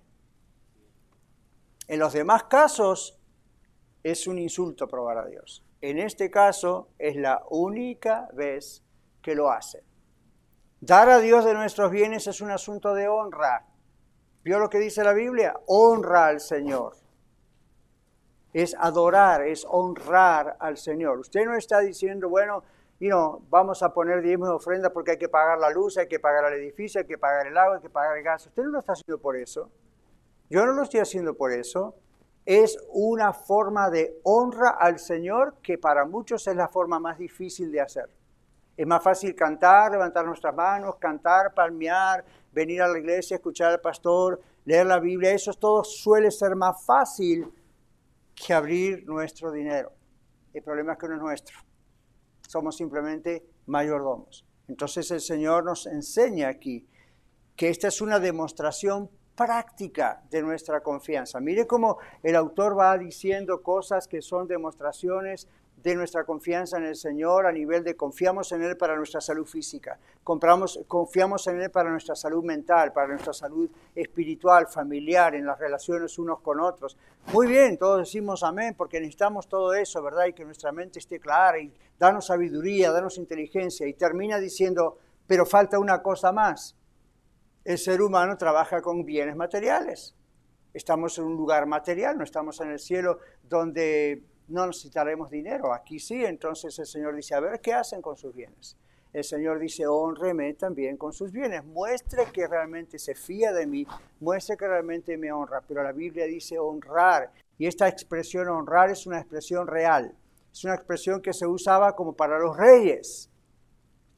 Speaker 3: En los demás casos es un insulto probar a Dios. En este caso es la única vez que lo hace. Dar a Dios de nuestros bienes es un asunto de honra. ¿Vio lo que dice la Biblia? Honra al Señor. Es adorar, es honrar al Señor. Usted no está diciendo, bueno, vamos a poner diezmos de ofrenda porque hay que pagar la luz, hay que pagar el edificio, hay que pagar el agua, hay que pagar el gas. Usted no lo está haciendo por eso. Yo no lo estoy haciendo por eso. Es una forma de honra al Señor que para muchos es la forma más difícil de hacer. Es más fácil cantar, levantar nuestras manos, cantar, palmear, venir a la iglesia, escuchar al pastor, leer la Biblia. Eso todo suele ser más fácil que abrir nuestro dinero. El problema es que no es nuestro. Somos simplemente mayordomos. Entonces el Señor nos enseña aquí que esta es una demostración práctica de nuestra confianza. Mire cómo el autor va diciendo cosas que son demostraciones de nuestra confianza en el Señor a nivel de confiamos en Él para nuestra salud física, confiamos en Él para nuestra salud mental, para nuestra salud espiritual, familiar, en las relaciones unos con otros. Muy bien, todos decimos amén porque necesitamos todo eso, ¿verdad? Y que nuestra mente esté clara y danos sabiduría, danos inteligencia. Y termina diciendo, pero falta una cosa más. El ser humano trabaja con bienes materiales. Estamos en un lugar material, no estamos en el cielo donde no necesitaremos dinero. Aquí sí, entonces el Señor dice, a ver, ¿qué hacen con sus bienes? El Señor dice, hónreme también con sus bienes. Muestre que realmente se fía de mí, muestre que realmente me honra. Pero la Biblia dice honrar. Y esta expresión honrar es una expresión real. Es una expresión que se usaba como para los reyes.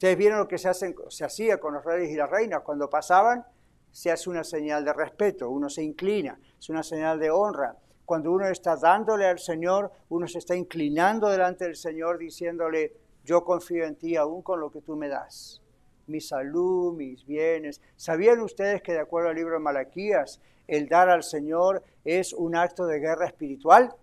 Speaker 3: Ustedes vieron lo que se hacía con los reyes y las reinas. Cuando pasaban, se hace una señal de respeto, uno se inclina, es una señal de honra. Cuando uno está dándole al Señor, uno se está inclinando delante del Señor diciéndole, yo confío en ti aún con lo que tú me das. Mi salud, mis bienes. ¿Sabían ustedes que de acuerdo al libro de Malaquías, el dar al Señor es un acto de guerra espiritual?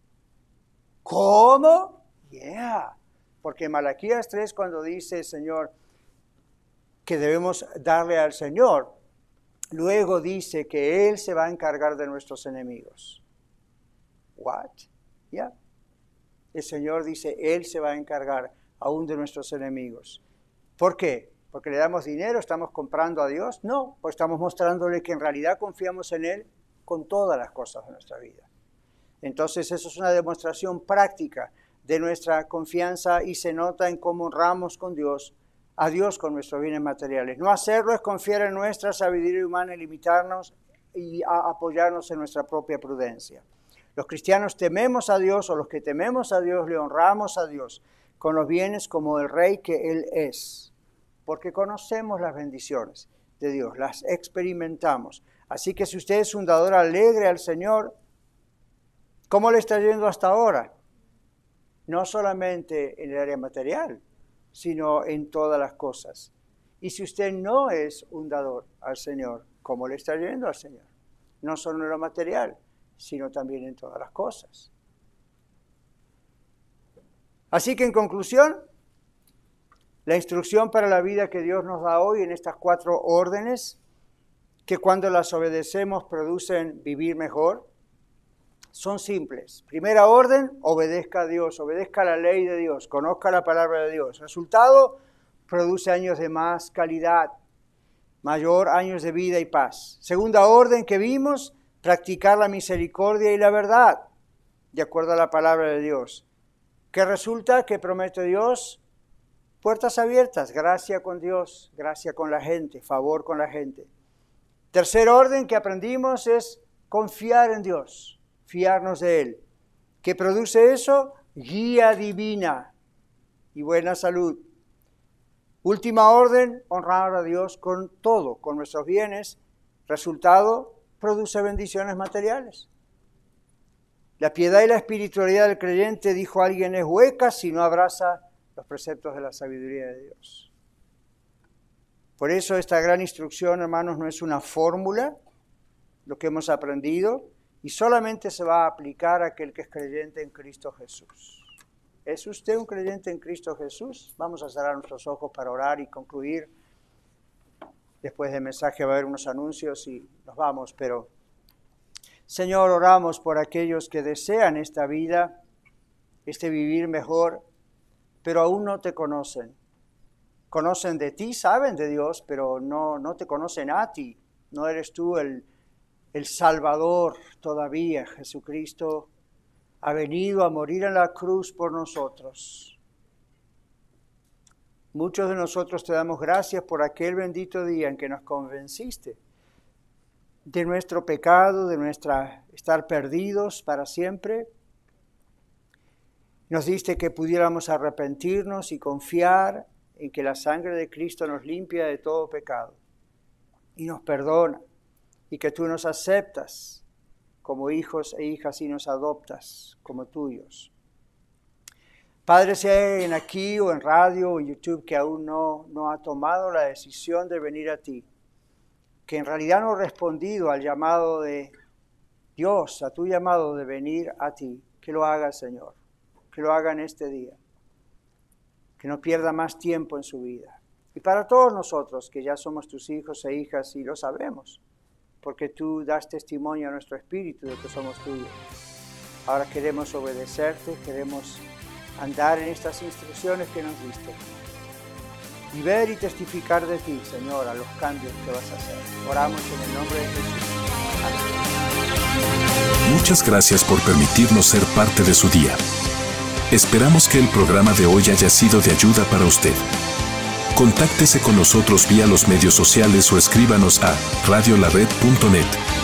Speaker 3: ¿Cómo? Yeah. Porque en Malaquías 3 cuando dice el Señor que debemos darle al Señor, luego dice que Él se va a encargar de nuestros enemigos. What? Yeah. El Señor dice, Él se va a encargar aún de nuestros enemigos. ¿Por qué? ¿Porque le damos dinero? ¿Estamos comprando a Dios? No, pues estamos mostrándole que en realidad confiamos en Él con todas las cosas de nuestra vida. Entonces eso es una demostración práctica de nuestra confianza y se nota en cómo honramos a Dios con nuestros bienes materiales. No hacerlo es confiar en nuestra sabiduría humana y limitarnos y apoyarnos en nuestra propia prudencia. Los cristianos tememos a Dios, o los que tememos a Dios le honramos a Dios con los bienes como el Rey que Él es, porque conocemos las bendiciones de Dios, las experimentamos. Así que si usted es un dador alegre al Señor, ¿cómo le está yendo hasta ahora? No solamente en el área material, sino en todas las cosas. Y si usted no es un dador al Señor, ¿cómo le está yendo al Señor? No solo en lo material, sino también en todas las cosas. Así que en conclusión, la instrucción para la vida que Dios nos da hoy en estas 4 órdenes, que cuando las obedecemos producen vivir mejor, son simples. Primera orden, obedezca a Dios, obedezca la ley de Dios, conozca la palabra de Dios. Resultado, produce años de más calidad, mayor años de vida y paz. Segunda orden que vimos, practicar la misericordia y la verdad, de acuerdo a la palabra de Dios. ¿Qué resulta? ¿Qué promete Dios? Puertas abiertas, gracia con Dios, gracia con la gente, favor con la gente. Tercer orden que aprendimos es confiar en Dios, fiarnos de Él. ¿Qué produce eso? Guía divina y buena salud. Última orden, honrar a Dios con todo, con nuestros bienes. Resultado, produce bendiciones materiales. La piedad y la espiritualidad del creyente, dijo alguien, es hueca si no abraza los preceptos de la sabiduría de Dios. Por eso esta gran instrucción, hermanos, no es una fórmula, lo que hemos aprendido, y solamente se va a aplicar a aquel que es creyente en Cristo Jesús. ¿Es usted un creyente en Cristo Jesús? Vamos a cerrar nuestros ojos para orar y concluir. Después del mensaje va a haber unos anuncios y nos vamos, pero Señor, oramos por aquellos que desean esta vida, este vivir mejor, pero aún no te conocen. Conocen de ti, saben de Dios, pero no te conocen a ti. No eres tú el Salvador todavía. Jesucristo ha venido a morir en la cruz por nosotros. Muchos de nosotros te damos gracias por aquel bendito día en que nos convenciste de nuestro pecado, de nuestra estar perdidos para siempre. Nos diste que pudiéramos arrepentirnos y confiar en que la sangre de Cristo nos limpia de todo pecado y nos perdona, y que tú nos aceptas como hijos e hijas y nos adoptas como tuyos. Padre, si hay alguien aquí o en radio o en YouTube que aún no ha tomado la decisión de venir a ti, que en realidad no ha respondido al llamado de Dios, a tu llamado de venir a ti, que lo haga, Señor, que lo haga en este día, que no pierda más tiempo en su vida. Y para todos nosotros que ya somos tus hijos e hijas y lo sabemos, porque tú das testimonio a nuestro espíritu de que somos tuyos. Ahora queremos obedecerte, queremos andar en estas instrucciones que nos diste y ver y testificar de ti, Señor, a los cambios que vas a hacer. Oramos en el nombre de Jesús. Amén.
Speaker 2: Muchas gracias por permitirnos ser parte de su día. Esperamos que el programa de hoy haya sido de ayuda para usted. Contáctese con nosotros vía los medios sociales o escríbanos a radiolared.net.